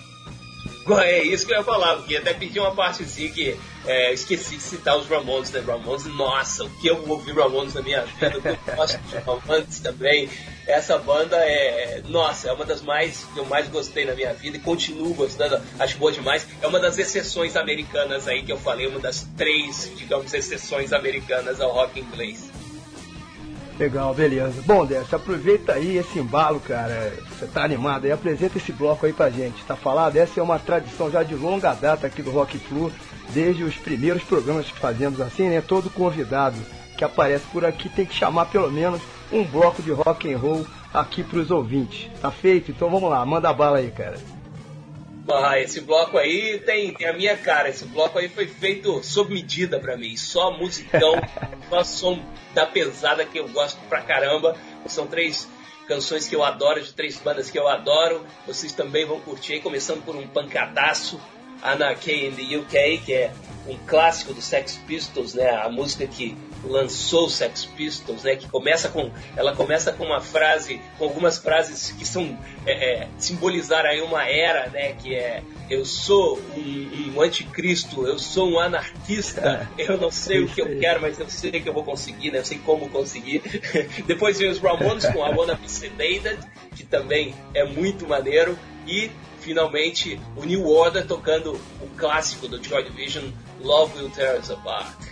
É isso que eu ia falar, porque até pedi uma partezinha que é, esqueci de citar os Ramones, né? Ramones, nossa, o que eu ouvi Ramones na minha vida, eu gosto de Ramones também. Essa banda é, nossa, é uma das mais que eu mais gostei na minha vida e continuo gostando, acho boa demais. É uma das exceções americanas aí que eu falei, uma das três, digamos, exceções americanas ao rock inglês. Legal, beleza. Bom, Décio, aproveita aí esse embalo, cara. Você tá animado aí, apresenta esse bloco aí pra gente. Tá falado? Essa é uma tradição já de longa data aqui do Rock Flu, desde os primeiros programas que fazemos assim, né? Todo convidado que aparece por aqui tem que chamar pelo menos um bloco de rock and roll aqui pros ouvintes. Tá feito? Então vamos lá, manda bala aí, cara. Ah, esse bloco aí tem, tem a minha cara. Esse bloco aí foi feito sob medida pra mim. Só musicão, só som da pesada que eu gosto pra caramba. São três canções que eu adoro, de três bandas que eu adoro. Vocês também vão curtir aí, começando por um pancadaço. Anarchy in the U K, que é um clássico do Sex Pistols, né? A música que lançou o Sex Pistols, né? Que começa com, ela começa com uma frase, com algumas frases que são é, é, simbolizar aí uma era, né? Que é: eu sou um, um anticristo, eu sou um anarquista, eu não sei o que eu quero, mas eu sei que eu vou conseguir, né? Eu sei como conseguir. Depois vem os Ramones com I Wanna Be Sedated, que também é muito maneiro, e finalmente o New Order tocando o clássico do Joy Division, Love Will Tear Us Apart.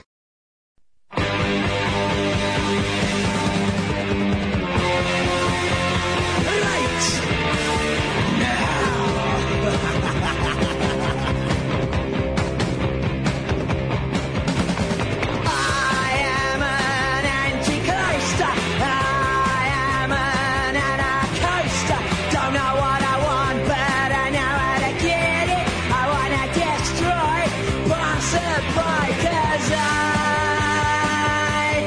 Cause I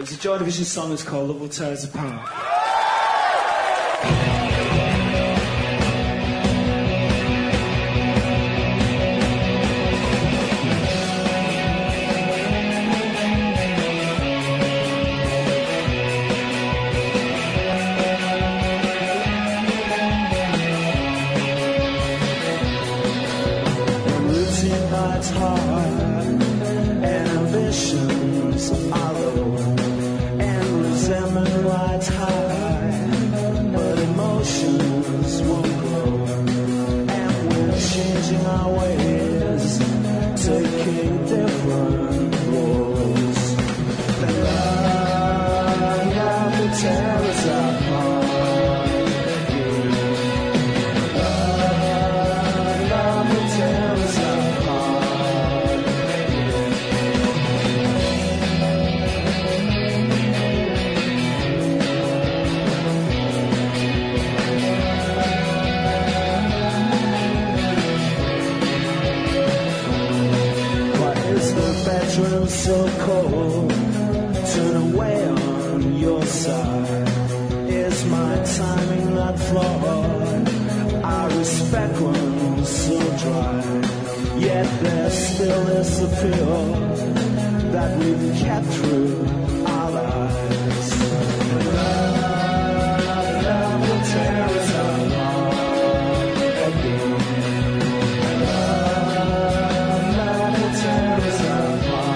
It's a Joy Division song. It's called Love Will Tear Us Apart. It's hard, and ambitions are low, and resentment rides high, but emotions won't grow, and we're changing our ways, taking different roads. Love, love will tear us apart. Love, love will tear us apart. Bedroom so cold, turn away on your side. Is my timing not flawed? I respect one so dry. Yet there still is appeal that we've kept through our lives. Love, love will tear us apart again. Love, love will tear us apart.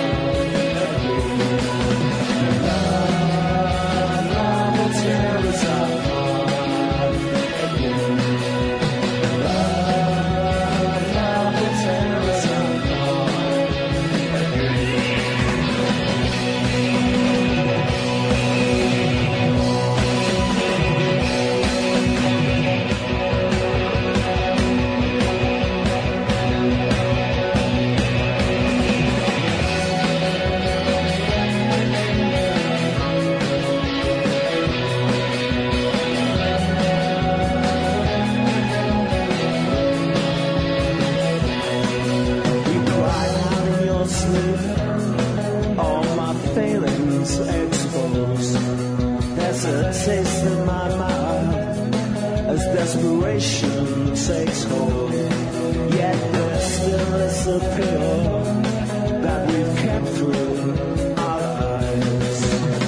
Taste in my mouth as desperation takes hold. Yet there still is a pill that we've kept through our lives.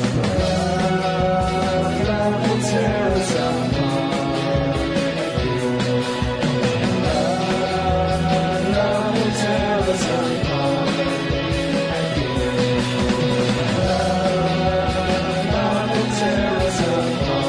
Love, love will tear us apart. Love, love will tear us apart. Love, love will tear us apart.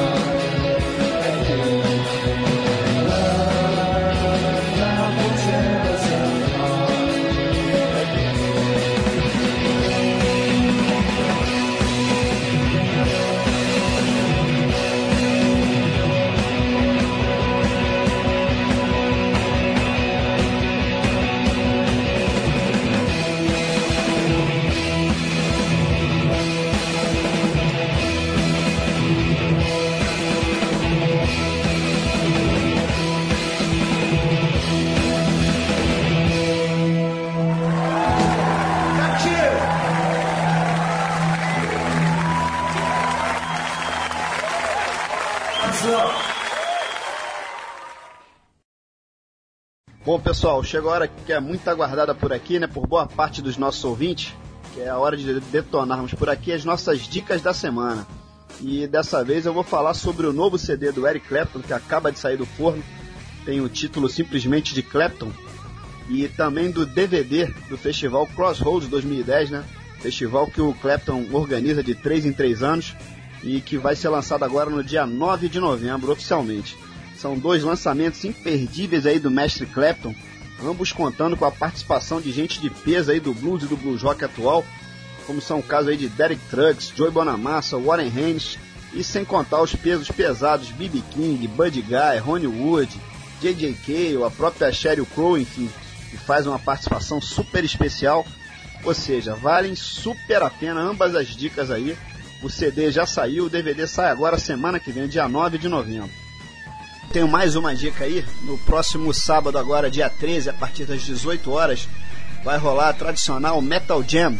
Bom, pessoal, chegou a hora que é muito aguardada por aqui, né, por boa parte dos nossos ouvintes, que é a hora de detonarmos por aqui as nossas dicas da semana. E dessa vez eu vou falar sobre o novo C D do Eric Clapton, que acaba de sair do forno, tem o título simplesmente de Clapton, e também do D V D do festival Crossroads dois mil e dez, né, festival que o Clapton organiza de três em três anos, e que vai ser lançado agora no dia nove de novembro, oficialmente. São dois lançamentos imperdíveis aí do mestre Clapton, ambos contando com a participação de gente de peso aí do blues e do blues rock atual, como são o caso aí de Derek Trucks, Joey Bonamassa, Warren Haynes, e sem contar os pesos pesados B B King, Buddy Guy, Ronnie Wood, J J Cale, a própria Sheryl Crow, enfim, que faz uma participação super especial. Ou seja, valem super a pena ambas as dicas aí. O C D já saiu, o D V D sai agora semana que vem, dia nove de novembro. Tenho mais uma dica aí, no próximo sábado agora, dia treze, a partir das dezoito horas, vai rolar a tradicional Metal Jam,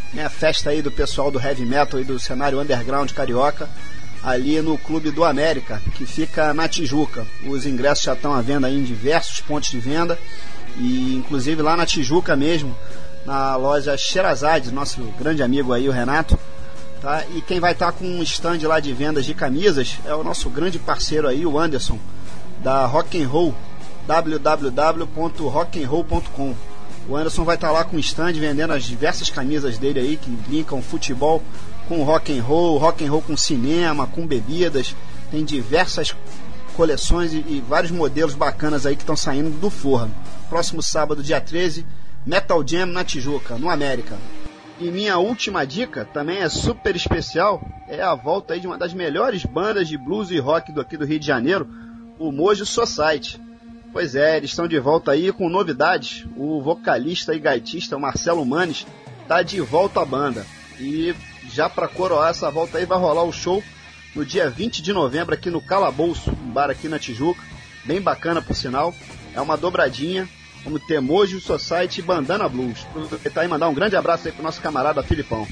né, festa aí do pessoal do heavy metal e do cenário underground carioca, ali no Clube do América, que fica na Tijuca. Os ingressos já estão à venda aí em diversos pontos de venda, e inclusive lá na Tijuca mesmo, na loja Sherazade, nosso grande amigo aí, o Renato, tá? E quem vai estar com um stand lá de vendas de camisas é o nosso grande parceiro aí, o Anderson, da Rock and Roll, w w w ponto rock and roll ponto com. O Anderson vai estar lá com um stand vendendo as diversas camisas dele aí, que linkam futebol com rock and roll, rock and roll com cinema, com bebidas. Tem diversas coleções e, e vários modelos bacanas aí que estão saindo do forno. Próximo sábado, dia treze, Metal Jam na Tijuca, no América. E minha última dica, também é super especial, é a volta aí de uma das melhores bandas de blues e rock do, aqui do Rio de Janeiro, o Mojo Society. Pois é, eles estão de volta aí com novidades. O vocalista e gaitista, o Marcelo Manes, tá de volta à banda. E já para coroar essa volta aí, vai rolar o show no dia vinte de novembro aqui no Calabouço, um bar aqui na Tijuca, bem bacana por sinal. É uma dobradinha, vamos ter Mojo Society e Bandana Blues. Aproveitar e mandar um grande abraço aí pro nosso camarada Filipão.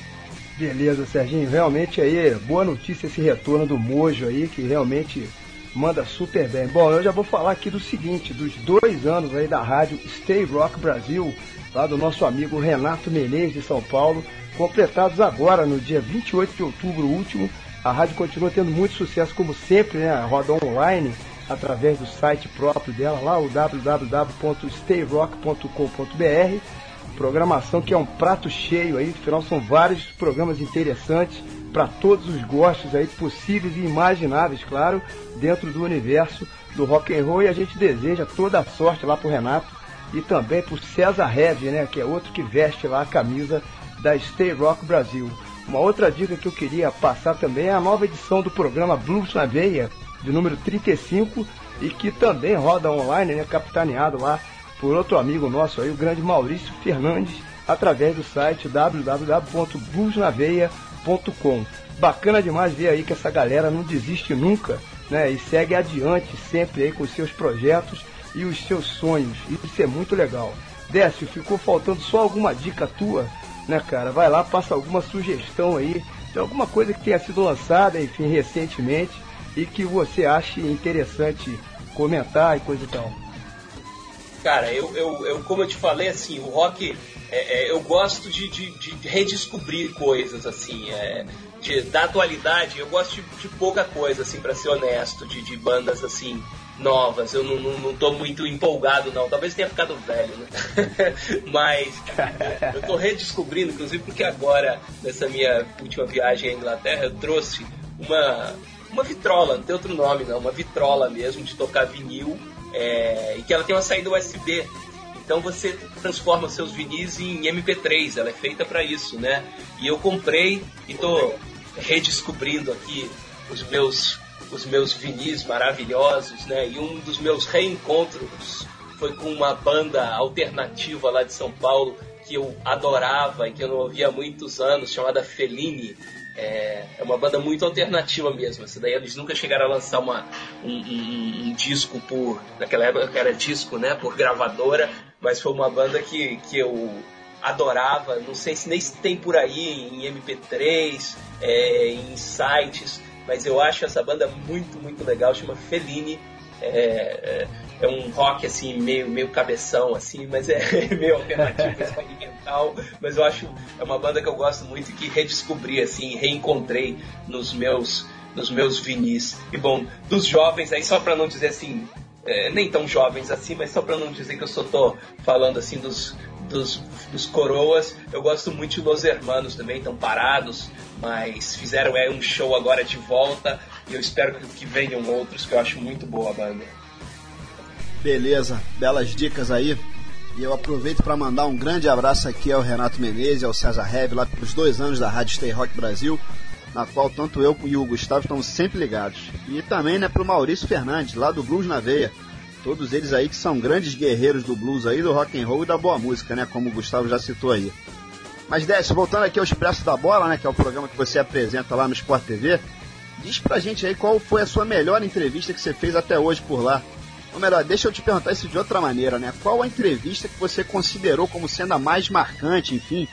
Beleza, Serginho, realmente aí, boa notícia esse retorno do Mojo aí, que realmente manda super bem. Bom, eu já vou falar aqui do seguinte, dos dois anos aí da rádio Stay Rock Brasil, lá do nosso amigo Renato Menezes de São Paulo, completados agora no dia vinte e oito de outubro último. A rádio continua tendo muito sucesso como sempre, né? Roda online através do site próprio dela lá, o w w w ponto stay rock ponto com ponto b r. Programação que é um prato cheio aí, afinal são vários programas interessantes para todos os gostos aí possíveis e imagináveis, claro, dentro do universo do rock and roll, e a gente deseja toda a sorte lá pro Renato e também pro César Heavy, né, que é outro que veste lá a camisa da Stay Rock Brasil. Uma outra dica que eu queria passar também é a nova edição do programa Blues na Veia, de número trinta e cinco, e que também roda online, né, capitaneado lá por outro amigo nosso aí, o grande Maurício Fernandes, através do site w w w ponto blues na veia ponto com. Bacana demais ver aí que essa galera não desiste nunca, né, e segue adiante sempre aí com seus projetos e os seus sonhos. Isso é muito legal. Décio, ficou faltando só alguma dica tua, né, cara? Vai lá, passa alguma sugestão aí de alguma coisa que tenha sido lançada, enfim, recentemente, e que você ache interessante comentar e coisa e tal. Cara, eu, eu, eu como eu te falei, assim, o rock, é, é, eu gosto de, de, de redescobrir coisas, assim, é, de, da atualidade, eu gosto de, de pouca coisa, assim, pra ser honesto, de, de bandas, assim, novas. Eu não, não, não tô muito empolgado, não. Talvez tenha ficado velho, né? Mas eu tô redescobrindo, inclusive porque agora, nessa minha última viagem à Inglaterra, eu trouxe uma, uma vitrola, não tem outro nome, não, uma vitrola mesmo, de tocar vinil, é, e que ela tem uma saída U S B. Então você transforma seus vinis em M P três, ela é feita para isso, né? E eu comprei e tô redescobrindo aqui os meus, os meus vinis maravilhosos, né? E um dos meus reencontros foi com uma banda alternativa lá de São Paulo que eu adorava e que eu não ouvia há muitos anos, chamada Fellini. É, é uma banda muito alternativa mesmo. Essa daí eles nunca chegaram a lançar uma, um, um, um disco por... Naquela época era disco, né? Por gravadora, mas foi uma banda que, que eu adorava. Não sei se nem tem por aí em M P três, é, em sites, mas eu acho essa banda muito, muito legal. Chama Fellini. É, é um rock assim, meio, meio cabeção, assim, mas é meio alternativo, experimental. Mas eu acho, é uma banda que eu gosto muito e que redescobri, assim, reencontrei nos meus, nos meus vinis. E bom, dos jovens, aí só pra não dizer assim, é, nem tão jovens assim, mas só pra não dizer que eu só tô falando assim dos, dos, dos coroas, eu gosto muito de Los Hermanos também, estão parados, mas fizeram é, um show agora de volta e eu espero que, que venham outros, que eu acho muito boa a banda. Beleza, belas dicas aí. E eu aproveito para mandar um grande abraço aqui ao Renato Menezes e ao César Heavy, lá pelos dois anos da Rádio Stay Rock Brasil, na qual tanto eu e o Gustavo estamos sempre ligados. E também, né, pro Maurício Fernandes, lá do Blues na Veia. Todos eles aí que são grandes guerreiros do blues aí, do rock and roll e da boa música, né, como o Gustavo já citou aí. Mas, Décio, voltando aqui ao Expresso da Bola, né, que é o programa que você apresenta lá no Sport T V, diz pra gente aí qual foi a sua melhor entrevista que você fez até hoje por lá. Ou melhor, deixa eu te perguntar isso de outra maneira, né? Qual a entrevista que você considerou como sendo a mais marcante, enfim,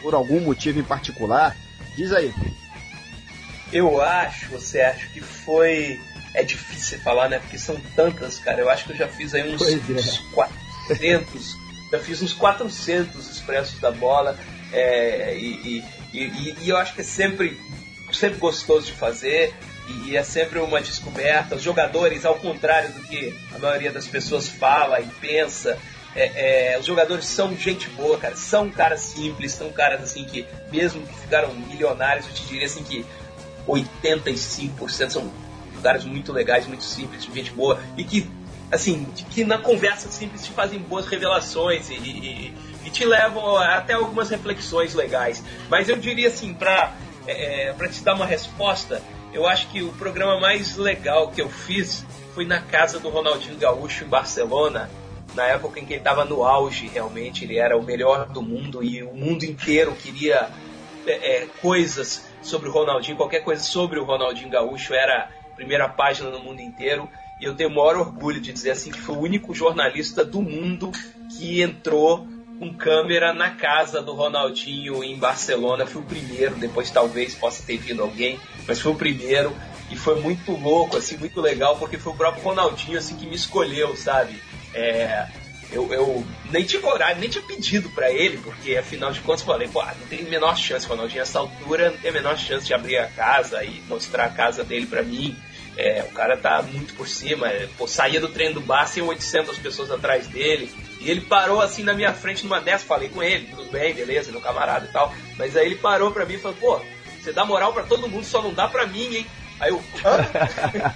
por algum motivo em particular? Diz aí. Eu acho, Sérgio, que foi... É difícil falar, né? Porque são tantas, cara. Eu acho que eu já fiz aí uns, é. uns quatrocentos, já fiz uns quatrocentos expressos da bola. É, e, e, e, e eu acho que é sempre, sempre gostoso de fazer. E, e é sempre uma descoberta. Os jogadores, ao contrário do que a maioria das pessoas fala e pensa, é, é, os jogadores são gente boa, cara. São caras simples, são caras assim que, mesmo que ficaram milionários, eu te diria assim que oitenta e cinco por cento são caras muito legais, muito simples, gente boa, e que, assim, que na conversa simples te fazem boas revelações e, e, e te levam até algumas reflexões legais. Mas eu diria assim, pra, é, pra te dar uma resposta, eu acho que o programa mais legal que eu fiz foi na casa do Ronaldinho Gaúcho em Barcelona, na época em que ele estava no auge, realmente, ele era o melhor do mundo e o mundo inteiro queria é, é, coisas sobre o Ronaldinho, qualquer coisa sobre o Ronaldinho Gaúcho era primeira página no mundo inteiro, e eu tenho o maior orgulho de dizer assim que foi o único jornalista do mundo que entrou com câmera na casa do Ronaldinho em Barcelona. Fui o primeiro, depois talvez possa ter vindo alguém, mas foi o primeiro, e foi muito louco, assim, muito legal, porque foi o próprio Ronaldinho assim que me escolheu, sabe? É, eu, eu nem tinha coragem, nem tinha pedido pra ele, porque afinal de contas falei, pô, não tem a menor chance, Ronaldinho, nessa altura não tem a menor chance de abrir a casa e mostrar a casa dele pra mim. É, o cara tá muito por cima, é, pô, saía do treino do bar, sem oitocentas pessoas atrás dele, e ele parou assim na minha frente numa dessas, falei com ele, tudo bem, beleza, meu camarada e tal, mas aí ele parou pra mim e falou, pô, você dá moral pra todo mundo, só não dá pra mim, hein? Aí eu, hã?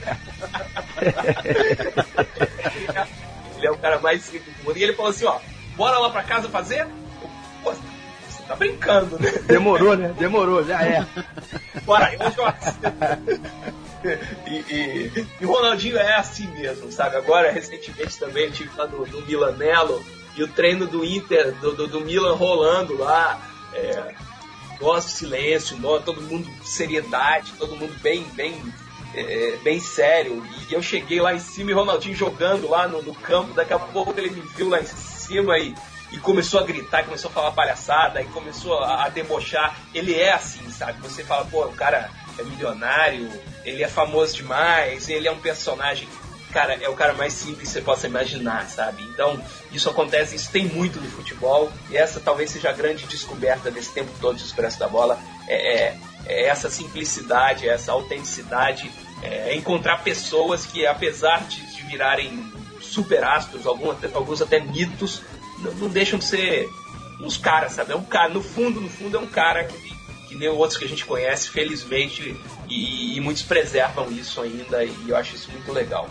Ele é o cara mais simples do mundo, e ele falou assim, ó, bora lá pra casa fazer? Eu, pô, você tá brincando, né? Demorou, né? Demorou, já é. Bora, eu vou E, e, e o Ronaldinho é assim mesmo, sabe? Agora, recentemente também, eu estive lá no, no Milanello e o treino do Inter, do, do, do Milan rolando lá, é, gosto de silêncio, todo mundo seriedade, todo mundo bem, bem, é, bem sério. E eu cheguei lá em cima e o Ronaldinho jogando lá no, no campo, daqui a pouco ele me viu lá em cima e, e começou a gritar, começou a falar palhaçada e começou a, a debochar. Ele é assim, sabe? Você fala, pô, o cara é milionário, ele é famoso demais, ele é um personagem, cara, é o cara mais simples que você possa imaginar, sabe? Então, isso acontece, isso tem muito no futebol, e essa talvez seja a grande descoberta desse tempo todo de Expresso da Bola, é, é, é essa simplicidade, essa autenticidade, é encontrar pessoas que, apesar de, de virarem super astros, alguns, alguns até mitos, não, não deixam de ser uns caras, sabe? É um cara, no fundo, no fundo, é um cara que que nem outros que a gente conhece, felizmente, e, e muitos preservam isso ainda, e eu acho isso muito legal.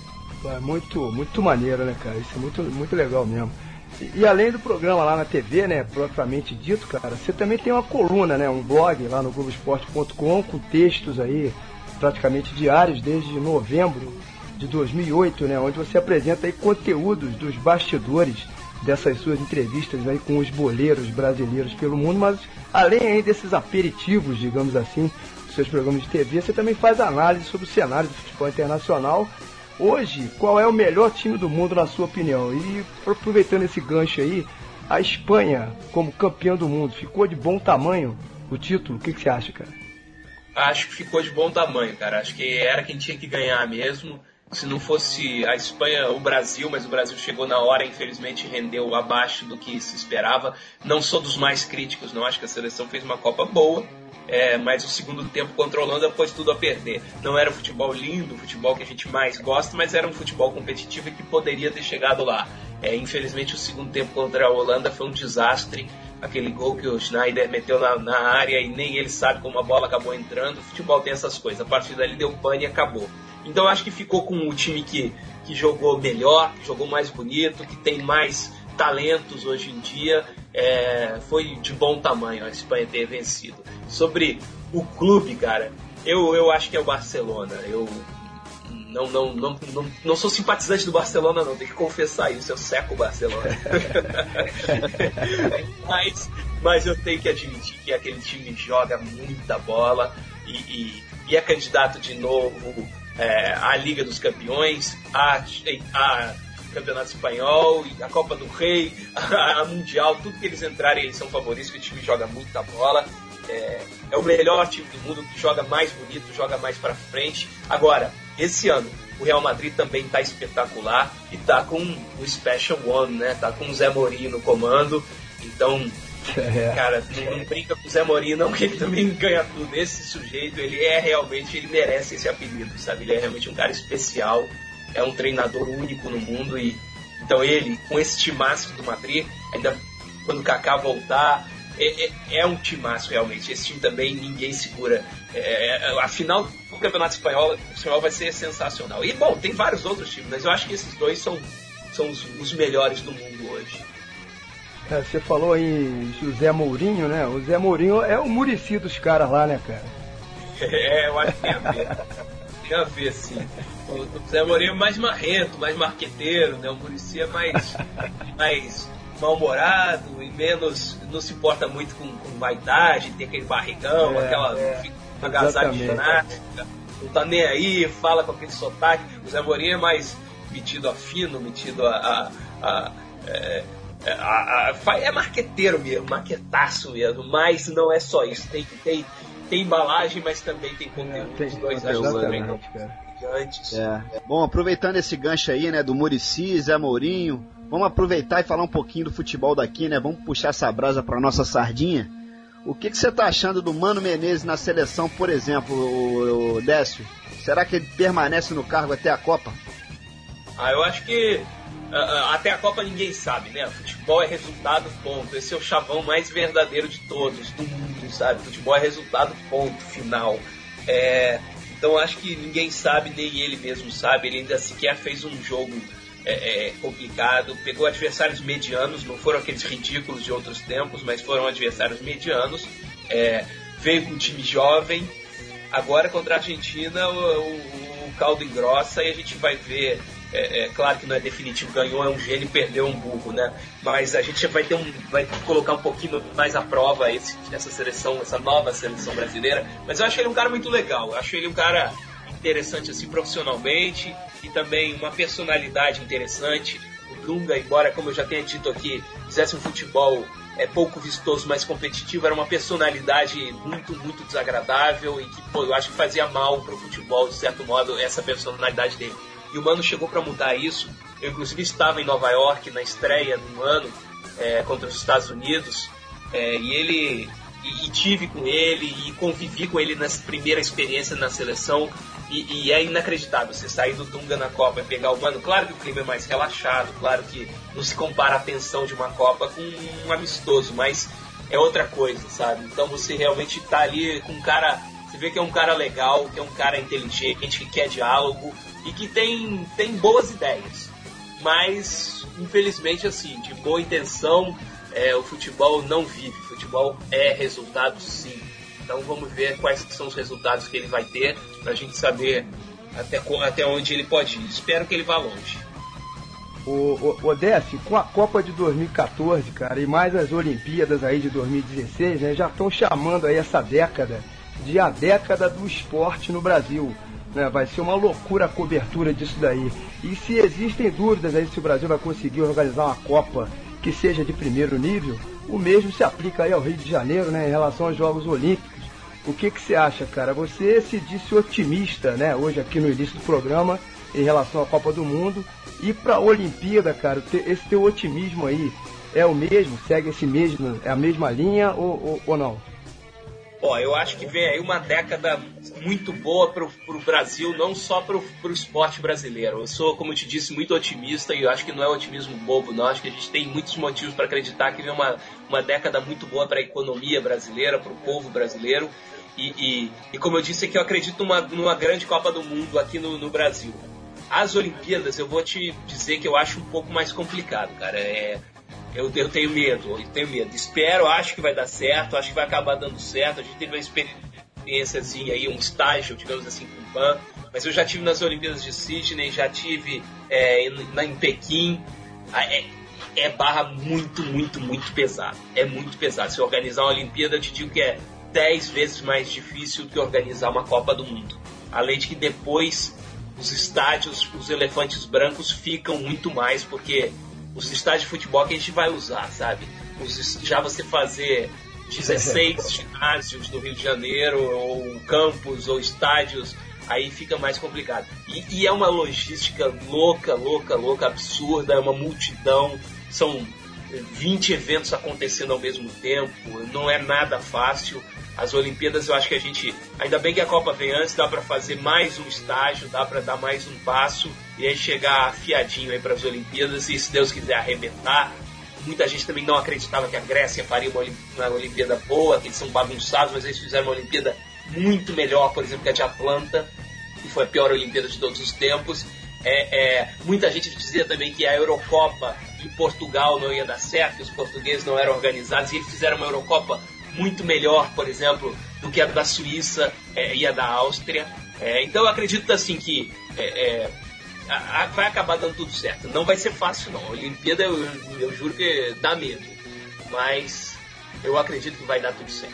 É muito, muito maneiro, né, cara? Isso é muito, muito legal mesmo. E, e além do programa lá na T V, né, propriamente dito, cara, você também tem uma coluna, né, um blog lá no globo esporte ponto com, com textos aí praticamente diários desde novembro de dois mil e oito, né, onde você apresenta aí conteúdos dos bastidores dessas suas entrevistas aí com os boleiros brasileiros pelo mundo, mas além aí desses aperitivos, digamos assim, dos seus programas de T V, você também faz análise sobre o cenário do futebol internacional. Hoje, qual é o melhor time do mundo na sua opinião? E aproveitando esse gancho aí, a Espanha como campeã do mundo, ficou de bom tamanho o título? O que, que você acha, cara? Acho que ficou de bom tamanho, cara. Acho que era quem tinha que ganhar mesmo. Se não fosse a Espanha, o Brasil, mas o Brasil chegou na hora, infelizmente rendeu abaixo do que se esperava. Não sou dos mais críticos, não acho que a seleção fez uma Copa boa, é, mas o segundo tempo contra a Holanda pôs tudo a perder. Não era o futebol lindo, o futebol que a gente mais gosta, mas era um futebol competitivo e que poderia ter chegado lá. É, infelizmente o segundo tempo contra a Holanda foi um desastre. Aquele gol que o Schneider meteu na, na área e nem ele sabe como a bola acabou entrando. O futebol tem essas coisas, a partir dali deu pane e acabou. Então eu acho que ficou com o time que, que jogou melhor, que jogou mais bonito, que tem mais talentos hoje em dia. É, foi de bom tamanho a Espanha ter vencido. Sobre o clube, cara, eu, eu acho que é o Barcelona. Eu não, não, não, não, não sou simpatizante do Barcelona, não, tenho que confessar isso, eu seco o Barcelona. mas, mas eu tenho que admitir que aquele time joga muita bola e, e, e é candidato de novo. É, a Liga dos Campeões, a, a Campeonato Espanhol, a Copa do Rei, a, a Mundial, tudo que eles entrarem, eles são favoritos, que o time joga muita bola. É, é o melhor time do mundo, que joga mais bonito, joga mais pra frente. Agora, esse ano, o Real Madrid também tá espetacular e tá com o Special One, né? Tá com o Zé Mourinho no comando. Então, é. cara, não, não brinca com o Zé Mourinho não, que ele também ganha tudo. Esse sujeito, ele é realmente, ele merece esse apelido, sabe? Ele é realmente um cara especial, é um treinador único no mundo. E então ele, com esse timaço do Madrid, ainda quando o Kaká voltar, É, é, é um timaço realmente. Esse time também ninguém segura. É, é, a final do Campeonato Espanhol, espanhol vai ser sensacional. E bom, tem vários outros times, mas eu acho que esses dois são, são os, os melhores do mundo hoje. É, você falou em José Mourinho, né? O Zé Mourinho é o Muricy dos caras lá, né, cara? É, eu acho que tem a ver. Tem a ver, sim. O, o Zé Mourinho é mais marrento, mais marqueteiro, né? O Muricy é mais... mais mal-humorado e menos, não se importa muito com, com vaidade, tem aquele barrigão, é, aquela é, agasalho de ginástica, não tá nem aí, fala com aquele sotaque. O Zé Mourinho é mais metido a fino, metido a, a, a, é, a, a, a é marqueteiro mesmo, marquetaço mesmo, mas não é só isso, tem, tem, tem embalagem, mas também tem conteúdo. É, tem, os dois acham também gigantes. É. Bom, aproveitando esse gancho aí, né, do Muricy, Zé Mourinho, vamos aproveitar e falar um pouquinho do futebol daqui, né? Vamos puxar essa brasa pra nossa sardinha. O que, que você tá achando do Mano Menezes na seleção, por exemplo, o, o Décio? Será que ele permanece no cargo até a Copa? Ah, eu acho que uh, até a Copa ninguém sabe, né? Futebol é resultado, ponto. Esse é o chavão mais verdadeiro de todos, do mundo, sabe? Futebol é resultado, ponto, final. É, então eu acho que ninguém sabe, nem ele mesmo sabe. Ele ainda sequer fez um jogo É, é, complicado, pegou adversários medianos, não foram aqueles ridículos de outros tempos, mas foram adversários medianos, é, veio com um time jovem, agora contra a Argentina o, o, o caldo engrossa e a gente vai ver, é, é, claro que não é definitivo, ganhou é um gênio, perdeu um burro, né? Mas a gente vai ter um, vai colocar um pouquinho mais à prova esse, essa seleção, essa nova seleção brasileira, mas eu acho ele um cara muito legal, eu acho ele um cara interessante assim profissionalmente e também uma personalidade interessante. O Dunga, embora, como eu já tenha dito aqui, fizesse um futebol é, pouco vistoso, mas competitivo, era uma personalidade muito, muito desagradável e que, pô, eu acho que fazia mal pro futebol, de certo modo, essa personalidade dele. E o Mano chegou para mudar isso. Eu, inclusive, estava em Nova York na estreia do Mano é, contra os Estados Unidos é, e ele... E, e tive com ele e convivi com ele nessa primeira experiência na seleção e, e é inacreditável você sair do Dunga na Copa e pegar o Mano. Claro que o clima é mais relaxado, claro que não se compara a tensão de uma Copa com um amistoso, mas é outra coisa, sabe? Então você realmente tá ali com um cara, você vê que é um cara legal, que é um cara inteligente, que quer diálogo e que tem, tem boas ideias, mas infelizmente assim, de boa intenção é, o futebol não vive, o futebol é resultado sim. Então vamos ver quais são os resultados que ele vai ter pra gente saber até, até onde ele pode ir. Espero que ele vá longe. O, o, o Décio, com a Copa de dois mil e catorze, cara, e mais as Olimpíadas aí de dois mil e dezesseis, né, já estão chamando aí essa década de a década do esporte no Brasil. Né, vai ser uma loucura a cobertura disso daí. E se existem dúvidas aí se o Brasil vai conseguir organizar uma Copa que seja de primeiro nível, o mesmo se aplica aí ao Rio de Janeiro, né, em relação aos Jogos Olímpicos. O que que você acha, cara? Você se disse otimista, né, hoje aqui no início do programa, em relação à Copa do Mundo. E para a Olimpíada, cara, esse teu otimismo aí é o mesmo? Segue esse mesmo, é a mesma linha ou, ou, ou não? Ó, eu acho que vem aí uma década muito boa pro, pro Brasil, não só pro, pro esporte brasileiro. Eu sou, como eu te disse, muito otimista e eu acho que não é otimismo bobo, não. Acho que a gente tem muitos motivos para acreditar que vem uma, uma década muito boa para a economia brasileira, para o povo brasileiro. E, e, e como eu disse aqui, eu acredito numa, numa grande Copa do Mundo aqui no, no Brasil. As Olimpíadas, eu vou te dizer que eu acho um pouco mais complicado, cara. É... Eu, eu tenho medo, eu tenho medo. Espero, acho que vai dar certo, acho que vai acabar dando certo. A gente teve uma experiênciazinha aí, um estágio, digamos assim, com o P A N. Mas eu já tive nas Olimpíadas de Sydney, já tive é, em, em Pequim. É, é barra muito, muito, muito pesado. É muito pesado. Se organizar uma Olimpíada, eu te digo que é dez vezes mais difícil que organizar uma Copa do Mundo. Além de que depois os estádios, os elefantes brancos ficam muito mais, porque os estádios de futebol que a gente vai usar, sabe? Os, já você fazer dezesseis ginásios no Rio de Janeiro, ou campos, ou estádios, aí fica mais complicado. E, e é uma logística louca, louca, louca, absurda, é uma multidão, são vinte eventos acontecendo ao mesmo tempo, não é nada fácil. As Olimpíadas, eu acho que a gente, ainda bem que a Copa vem antes, dá para fazer mais um estágio, dá para dar mais um passo e aí chegar afiadinho aí para as Olimpíadas, e se Deus quiser arrebentar. Muita gente também não acreditava que a Grécia faria uma, uma Olimpíada boa, que eles são bagunçados, mas eles fizeram uma Olimpíada muito melhor, por exemplo, que a de Atlanta, que foi a pior Olimpíada de todos os tempos. É, é, muita gente dizia também que a Eurocopa em Portugal não ia dar certo, que os portugueses não eram organizados, e eles fizeram uma Eurocopa muito melhor, por exemplo, do que a da Suíça é, e a da Áustria. É, então eu acredito assim que é, é, a, a, vai acabar dando tudo certo. Não vai ser fácil não. A Olimpíada eu, eu, eu juro que dá medo, mas eu acredito que vai dar tudo certo.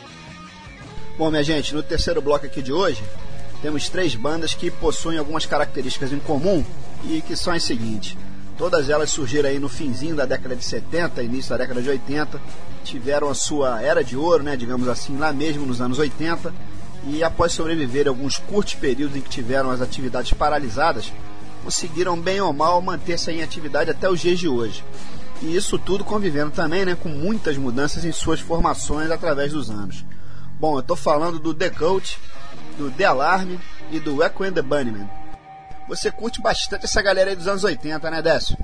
Bom, minha gente, no terceiro bloco aqui de hoje temos três bandas que possuem algumas características em comum e que são as seguintes. Todas elas surgiram aí no finzinho da década de setenta, início da década de oitenta, tiveram a sua era de ouro, né, digamos assim, lá mesmo nos anos oitenta, e após sobreviver a alguns curtos períodos em que tiveram as atividades paralisadas, conseguiram bem ou mal manter-se em atividade até os dias de hoje. E isso tudo convivendo também, né, com muitas mudanças em suas formações através dos anos. Bom, eu estou falando do The Cult, do The Alarm e do Echo and the Bunnymen. Você curte bastante essa galera aí dos anos oitenta, né, Décio?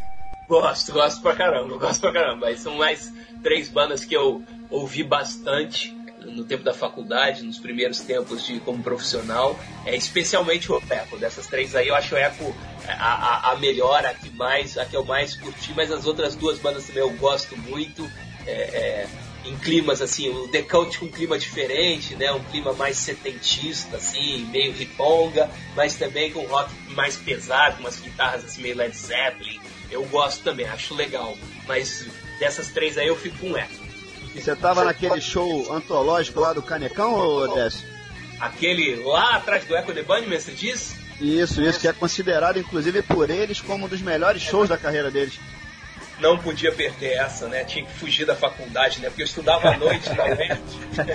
Gosto, gosto pra caramba, gosto pra caramba. Aí são mais três bandas que eu ouvi bastante no tempo da faculdade, nos primeiros tempos de como profissional, é, especialmente o Echo. Dessas três aí eu acho o Echo a, a, a melhor, a que, mais, a que eu mais curti, mas as outras duas bandas também eu gosto muito. É, é, em climas assim, o The Cult com um clima diferente, né, um clima mais setentista, assim, meio riponga, mas também com rock mais pesado, umas guitarras assim meio Led Zeppelin. Eu gosto também, acho legal, mas dessas três aí eu fico com Echo. Você tava naquele show antológico lá do Canecão, ou Décio? Aquele lá atrás do Echo and the Bunnymen, você diz? Isso, isso, que é considerado inclusive por eles como um dos melhores shows da carreira deles. Não podia perder essa, né? Tinha que fugir da faculdade, né? Porque eu estudava à noite na U E R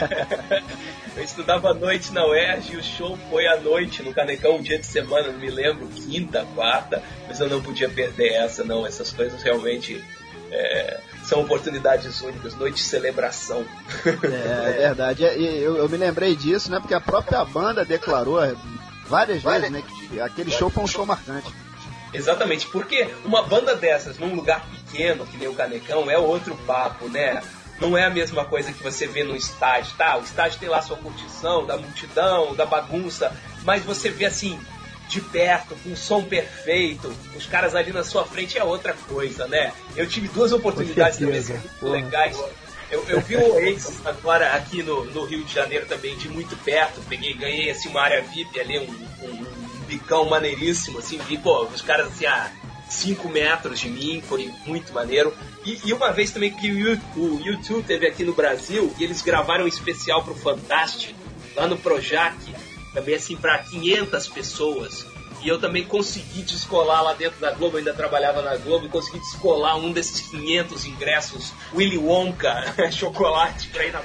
J. Eu estudava à noite na U E R J e o show foi à noite no Canecão, um dia de semana, não me lembro, quinta, quarta, mas eu não podia perder essa, não. Essas coisas realmente é, são oportunidades únicas, noite de celebração. É, é verdade. E eu, eu me lembrei disso, né? Porque a própria banda declarou várias vezes, né, que aquele show foi um show marcante. Exatamente, porque uma banda dessas num lugar pequeno, que nem o Canecão, é outro papo, né? Não é a mesma coisa que você vê no estádio, tá? O estádio tem lá sua curtição, da multidão, da bagunça, mas você vê assim, de perto, com um som perfeito, os caras ali na sua frente é outra coisa, né? Eu tive duas oportunidades também muito legais. Eu, eu vi o Oasis agora aqui no, no Rio de Janeiro também, de muito perto, peguei, ganhei assim uma área V I P ali, um, um, um bicão maneiríssimo, assim, vi, pô, os caras assim a cinco metros de mim, foi muito maneiro. E, e uma vez também que o, o YouTube teve aqui no Brasil, e eles gravaram um especial pro Fantástico, lá no Projac, também assim pra quinhentas pessoas. E eu também consegui descolar lá dentro da Globo, eu ainda trabalhava na Globo, e consegui descolar um desses quinhentos ingressos, Willy Wonka, chocolate, pra ir na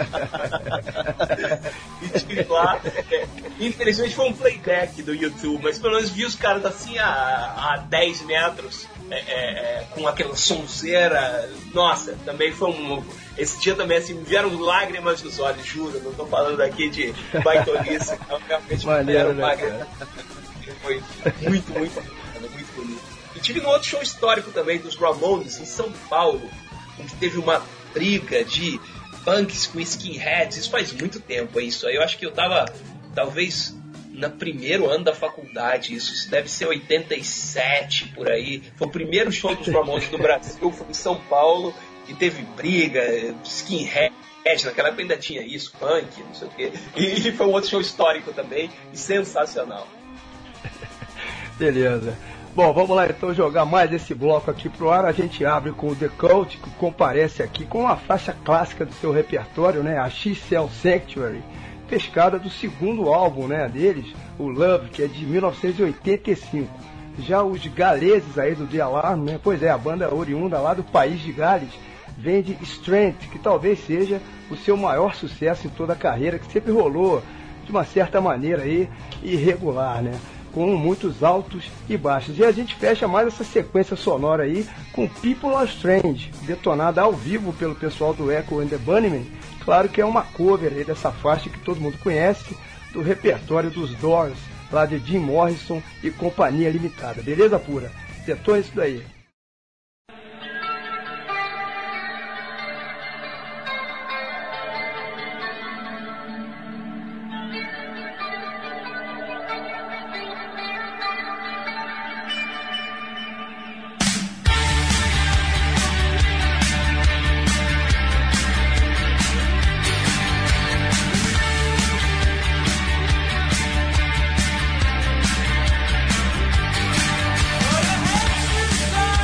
e tive lá. É, infelizmente foi um playback do YouTube, mas pelo menos vi os caras assim a, a dez metros, é, é, com aquela sonzeira. Nossa, também foi um... Esse dia também, assim, me vieram lágrimas nos olhos, juro, não tô falando aqui de baitolice, não, realmente me vieram lágrimas. Foi muito, muito, muito bonito. E tive no outro show histórico também dos Ramones em São Paulo, onde teve uma briga de punks com skinheads. Isso faz muito tempo, é isso aí. Eu acho que eu tava, talvez, no primeiro ano da faculdade. Isso, isso deve ser oitenta e sete, por aí. Foi o primeiro show dos Ramones do Brasil, foi em São Paulo, e teve briga, skinhead. Naquela época ainda tinha isso, punk, não sei o quê. E foi um outro show histórico também, e sensacional. Beleza. Bom, vamos lá então jogar mais esse bloco aqui pro ar. A gente abre com o The Cult, que comparece aqui com uma faixa clássica do seu repertório, né? A She Sells Sanctuary, pescada do segundo álbum, né, deles, o Love, que é de mil novecentos e oitenta e cinco. Já os galeses aí do The Alarm, né, pois é, a banda oriunda lá do país de Gales, vem de Strength, que talvez seja o seu maior sucesso em toda a carreira, que sempre rolou de uma certa maneira aí, irregular, né, com muitos altos e baixos. E a gente fecha mais essa sequência sonora aí com People Are Strange, detonada ao vivo pelo pessoal do Echo and the Bunnymen. Claro que é uma cover aí dessa faixa que todo mundo conhece, do repertório dos Doors, lá de Jim Morrison e Companhia Limitada. Beleza pura? Detona isso daí. Well, you have to stop.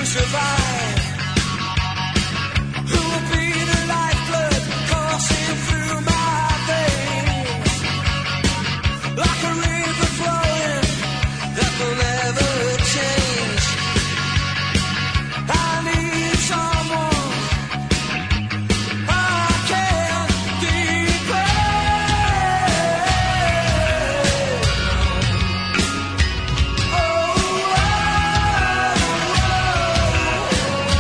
survive? Who will be the lifeblood coursing through my veins? Like a river flowing that will never change. I need someone I can depend. Oh, oh, oh.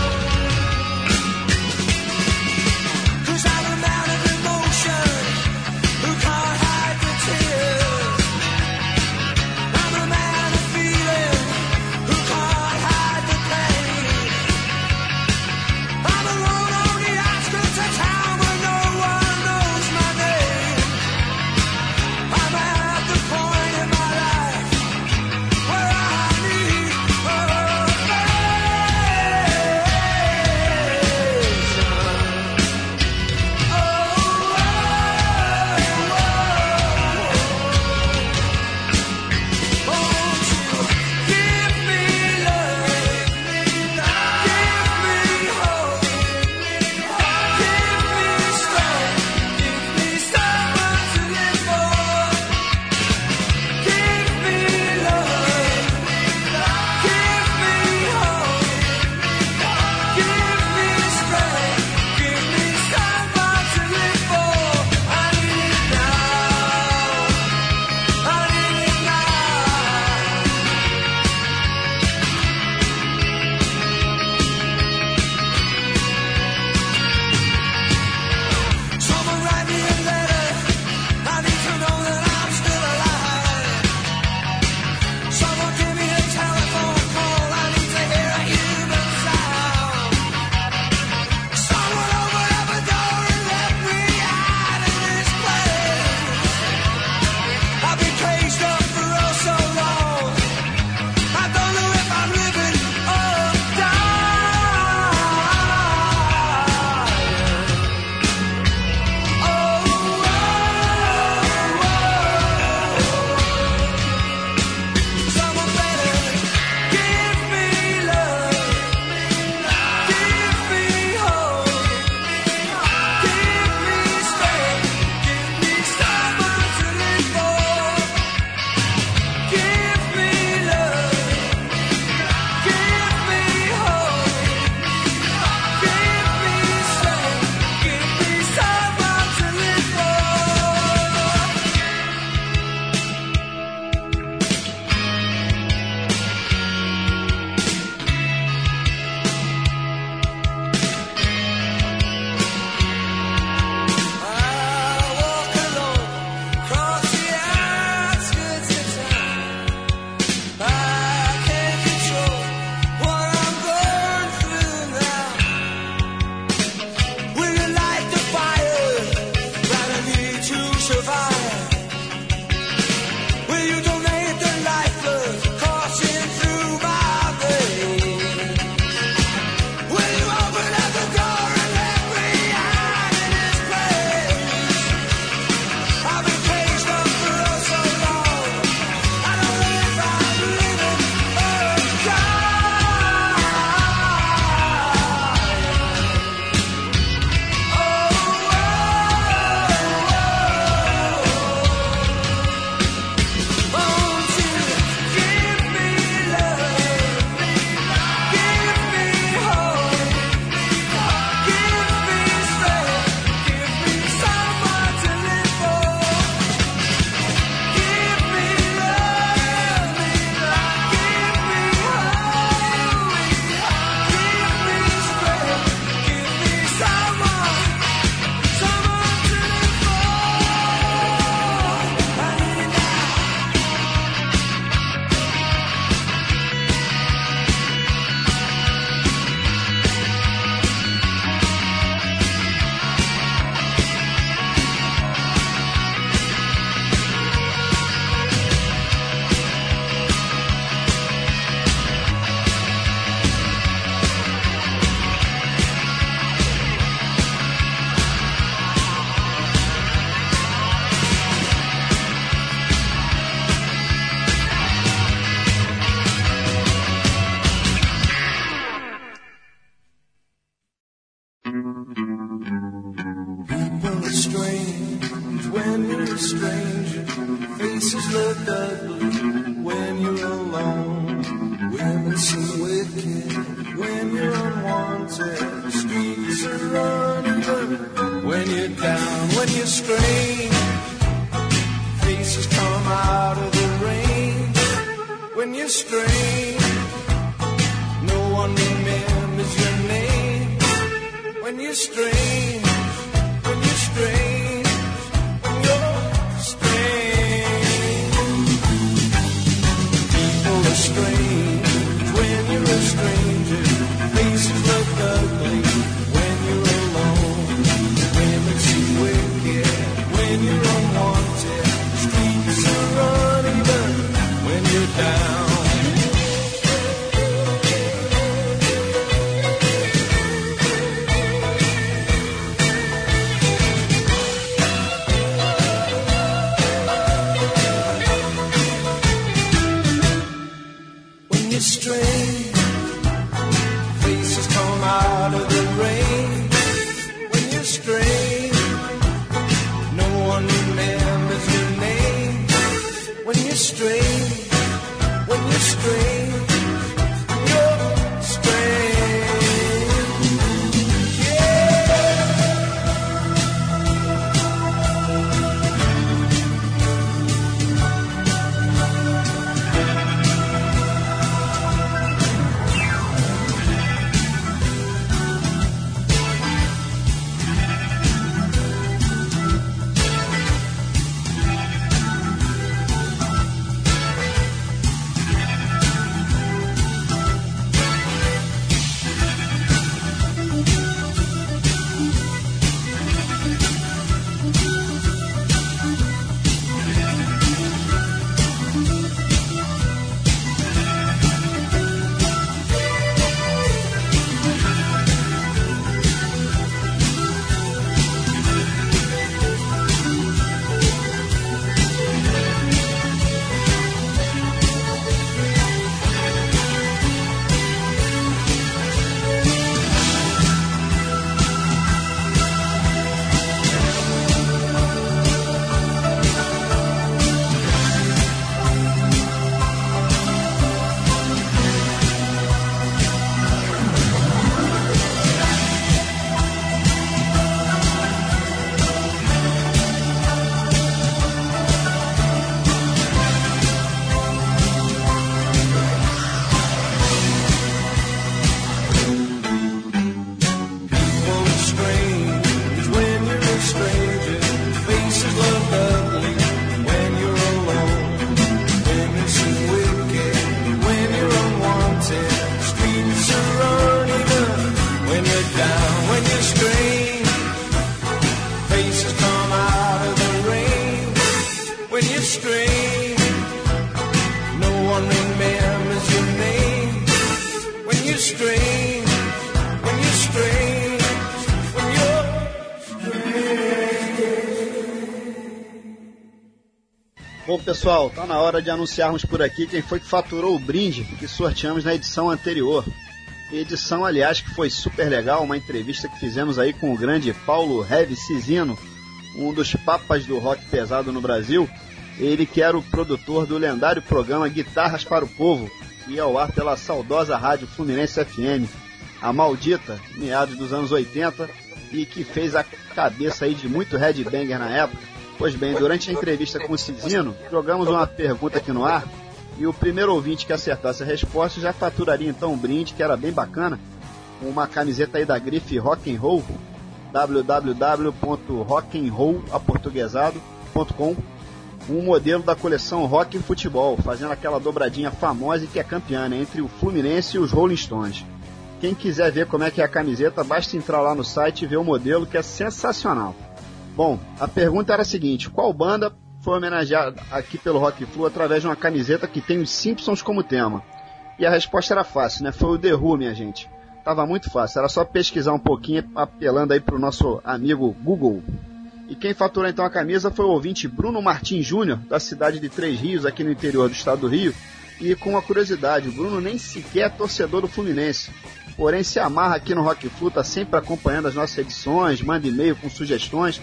a stranger. Faces look ugly when you're alone. Women seem wicked when you're unwanted. Streets are uneven when you're down, when you're strange. Faces come out of the rain when you're strange. No one remembers your name when you're strange. When you're strange, when you're strange. People are strange when you're a stranger. Faces look ugly when you're alone. Women seem wicked when you're unwanted. Streets are uneven when you're down. When you're strange, faces come out of the rain. When you're strange, no one remembers your name. When you're strange, when you're strange, you're strange. Yeah. Bom, pessoal, tá na hora de anunciarmos por aqui quem foi que faturou o brinde que sorteamos na edição anterior. Edição, aliás, que foi super legal, uma entrevista que fizemos aí com o grande Paulo Heavy Cisino, um dos papas do rock pesado no Brasil. Ele que era o produtor do lendário programa Guitarras para o Povo, que ia ao ar pela saudosa rádio Fluminense F M, a maldita, meados dos anos oitenta, e que fez a cabeça aí de muito headbanger na época. Pois bem, durante a entrevista com o Cisino, jogamos uma pergunta aqui no ar, e o primeiro ouvinte que acertasse a resposta já faturaria então um brinde, que era bem bacana, uma camiseta aí da grife Rock and Roll, w w w ponto rock and roll aportuguesado ponto com, um modelo da coleção Rock e Futebol, fazendo aquela dobradinha famosa e que é campeã, né, entre o Fluminense e os Rolling Stones. Quem quiser ver como é que é a camiseta, basta entrar lá no site e ver o modelo, que é sensacional. Bom, a pergunta era a seguinte: qual banda foi homenageada aqui pelo Rock Flu através de uma camiseta que tem os Simpsons como tema? E a resposta era fácil, né? Foi o The Who, minha gente. Tava muito fácil, era só pesquisar um pouquinho, apelando aí pro nosso amigo Google. E quem faturou então a camisa foi o ouvinte Bruno Martins Júnior, da cidade de Três Rios, aqui no interior do estado do Rio. E com uma curiosidade, o Bruno nem sequer é torcedor do Fluminense, porém se amarra aqui no Rock Flu, tá sempre acompanhando as nossas edições, manda e-mail com sugestões.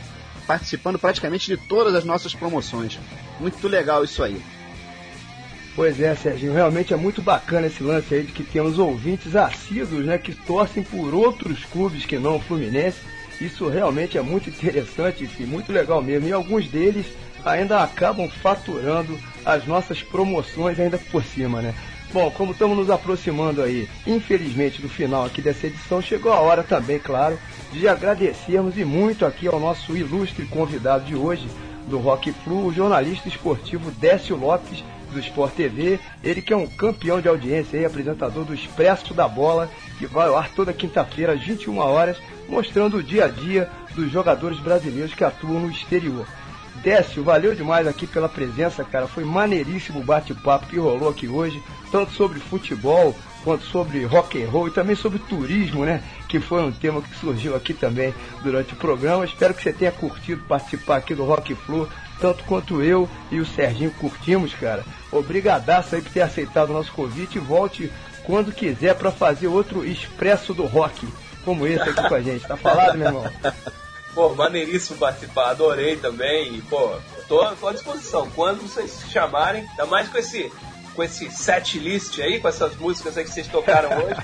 participando praticamente de todas as nossas promoções. Muito legal isso aí. Pois é, Serginho, realmente é muito bacana esse lance aí de que temos ouvintes assíduos, né, que torcem por outros clubes que não o Fluminense. Isso realmente é muito interessante e muito legal mesmo. E alguns deles ainda acabam faturando as nossas promoções ainda por cima, né? Bom, como estamos nos aproximando aí, infelizmente, do final aqui dessa edição, chegou a hora também, claro, de agradecermos e muito aqui ao nosso ilustre convidado de hoje, do Rock Flu, o jornalista esportivo Décio Lopes, do Sport T V, ele que é um campeão de audiência e apresentador do Expresso da Bola, que vai ao ar toda quinta-feira às vinte e uma horas, mostrando o dia a dia dos jogadores brasileiros que atuam no exterior. Décio, valeu demais aqui pela presença, cara, foi maneiríssimo o bate-papo que rolou aqui hoje, tanto sobre futebol, quanto sobre rock and roll e também sobre turismo, né, que foi um tema que surgiu aqui também durante o programa. Espero que você tenha curtido participar aqui do Rock Flu, tanto quanto eu e o Serginho curtimos, cara. Obrigadaço aí por ter aceitado o nosso convite e volte quando quiser para fazer outro Expresso do Rock, como esse aqui com a gente. Tá falado, meu irmão? Pô, maneiríssimo participar, adorei também. E, pô, tô, tô à disposição. Quando vocês chamarem, ainda mais com esse, com esse set list aí, com essas músicas aí que vocês tocaram hoje.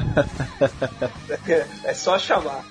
É só chamar.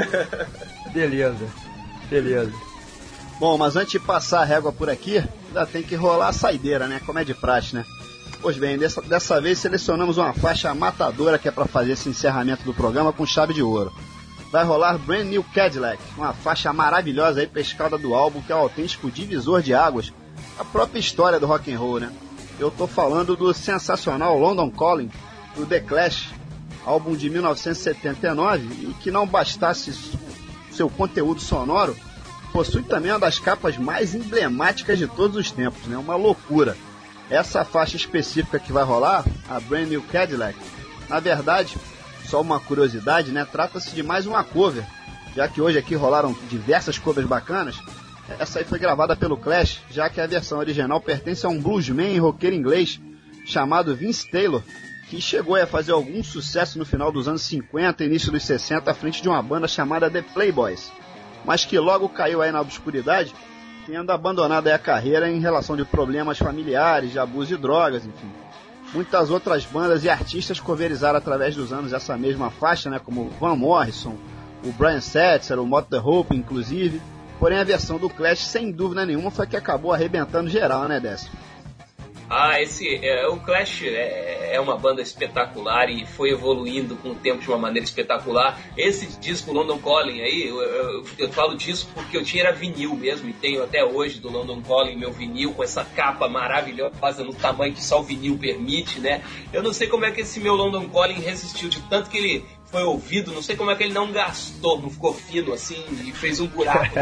Beleza, beleza. Bom, mas antes de passar a régua por aqui, ainda tem que rolar a saideira, né? Como é de praxe, né? Pois bem, dessa, dessa vez selecionamos uma faixa matadora que é para fazer esse encerramento do programa com chave de ouro. Vai rolar Brand New Cadillac, uma faixa maravilhosa aí pescada do álbum, que é o autêntico divisor de águas, a própria história do rock and roll, né? Eu tô falando do sensacional London Calling, do The Clash, álbum de mil novecentos e setenta e nove, e que não bastasse seu conteúdo sonoro, possui também uma das capas mais emblemáticas de todos os tempos, né? Uma loucura. Essa faixa específica que vai rolar, a Brand New Cadillac, na verdade, só uma curiosidade, né? Trata-se de mais uma cover, já que hoje aqui rolaram diversas covers bacanas. Essa aí foi gravada pelo Clash, já que a versão original pertence a um bluesman e roqueiro inglês chamado Vince Taylor, que chegou a fazer algum sucesso no final dos anos cinquenta e início dos sessenta à frente de uma banda chamada The Playboys, mas que logo caiu aí na obscuridade, tendo abandonado aí a carreira em relação de problemas familiares, de abuso de drogas, enfim. Muitas outras bandas e artistas coverizaram através dos anos essa mesma faixa, né, como Van Morrison, o Brian Setzer, o Mott the Hope, inclusive. Porém, a versão do Clash, sem dúvida nenhuma, foi a que acabou arrebentando geral, né, Décio? Ah, esse, é, o Clash é, é uma banda espetacular e foi evoluindo com o tempo de uma maneira espetacular. Esse disco London Calling aí, eu, eu, eu falo disso porque eu tinha era vinil mesmo e tenho até hoje do London Calling meu vinil com essa capa maravilhosa no tamanho que só o vinil permite, né? Eu não sei como é que esse meu London Calling resistiu de tanto que ele foi ouvido, não sei como é que ele não gastou, não ficou fino assim e fez um buraco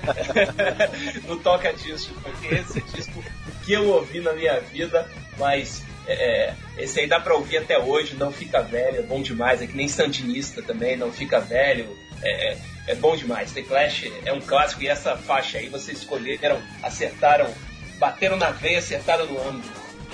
no toca-disco, porque esse disco que eu ouvi na minha vida, mas é, esse aí dá pra ouvir até hoje, não fica velho, é bom demais, é que nem Sandinista também, não fica velho, é, é, é bom demais. The Clash é um clássico e essa faixa aí vocês escolheram, acertaram, bateram na veia, acertaram no ângulo.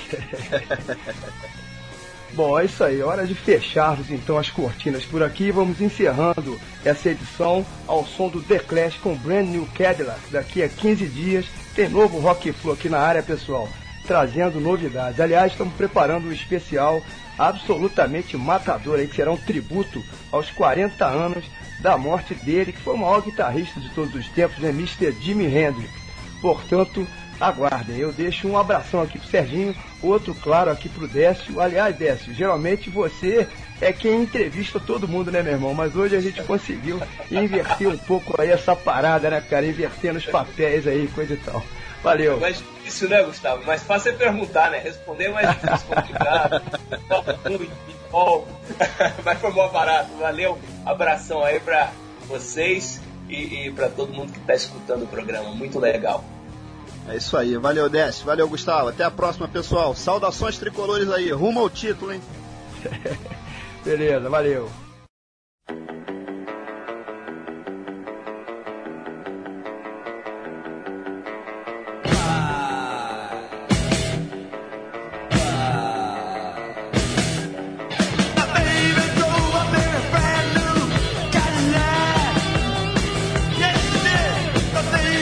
Bom, é isso aí, hora de fecharmos então as cortinas por aqui. Vamos encerrando essa edição ao som do The Clash com Brand New Cadillac. Daqui a quinze dias tem novo Rock Flu aqui na área, pessoal, trazendo novidades. Aliás, estamos preparando um especial absolutamente matador aí, que será um tributo aos quarenta anos da morte dele, que foi o maior guitarrista de todos os tempos, né, mister Jimi Hendrix. Portanto, aguardem. Eu deixo um abração aqui pro Serginho, outro, claro, aqui pro Décio. Aliás, Décio, geralmente você é quem entrevista todo mundo, né, meu irmão? Mas hoje a gente conseguiu inverter um pouco aí essa parada, né, cara? Invertendo os papéis aí, coisa e tal. Valeu. Mais difícil, né, Gustavo? Mais fácil é perguntar, né? Responder é mais difícil, complicado. Mas foi bom barato. Valeu. Abração aí pra vocês e, e pra todo mundo que tá escutando o programa. Muito legal. É isso aí, valeu Décio, valeu Gustavo, até a próxima pessoal, saudações tricolores aí, rumo ao título, hein? Beleza, valeu. Baby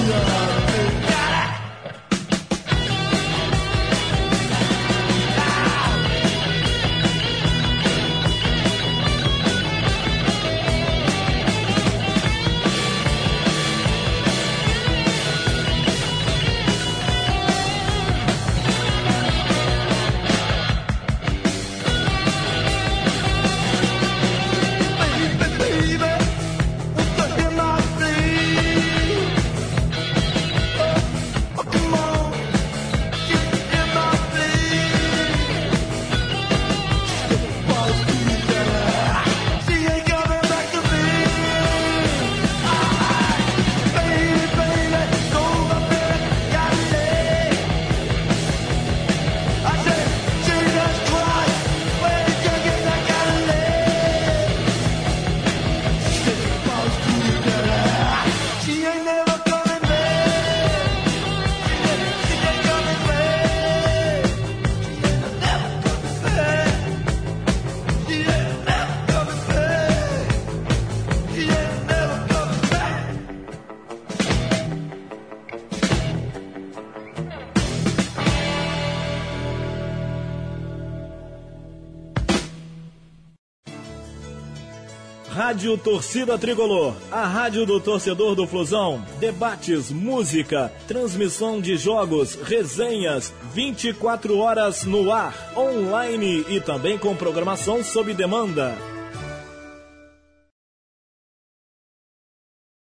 Rádio Torcida Tricolor, a rádio do torcedor do Flusão. Debates, música, transmissão de jogos, resenhas, vinte e quatro horas no ar, online e também com programação sob demanda.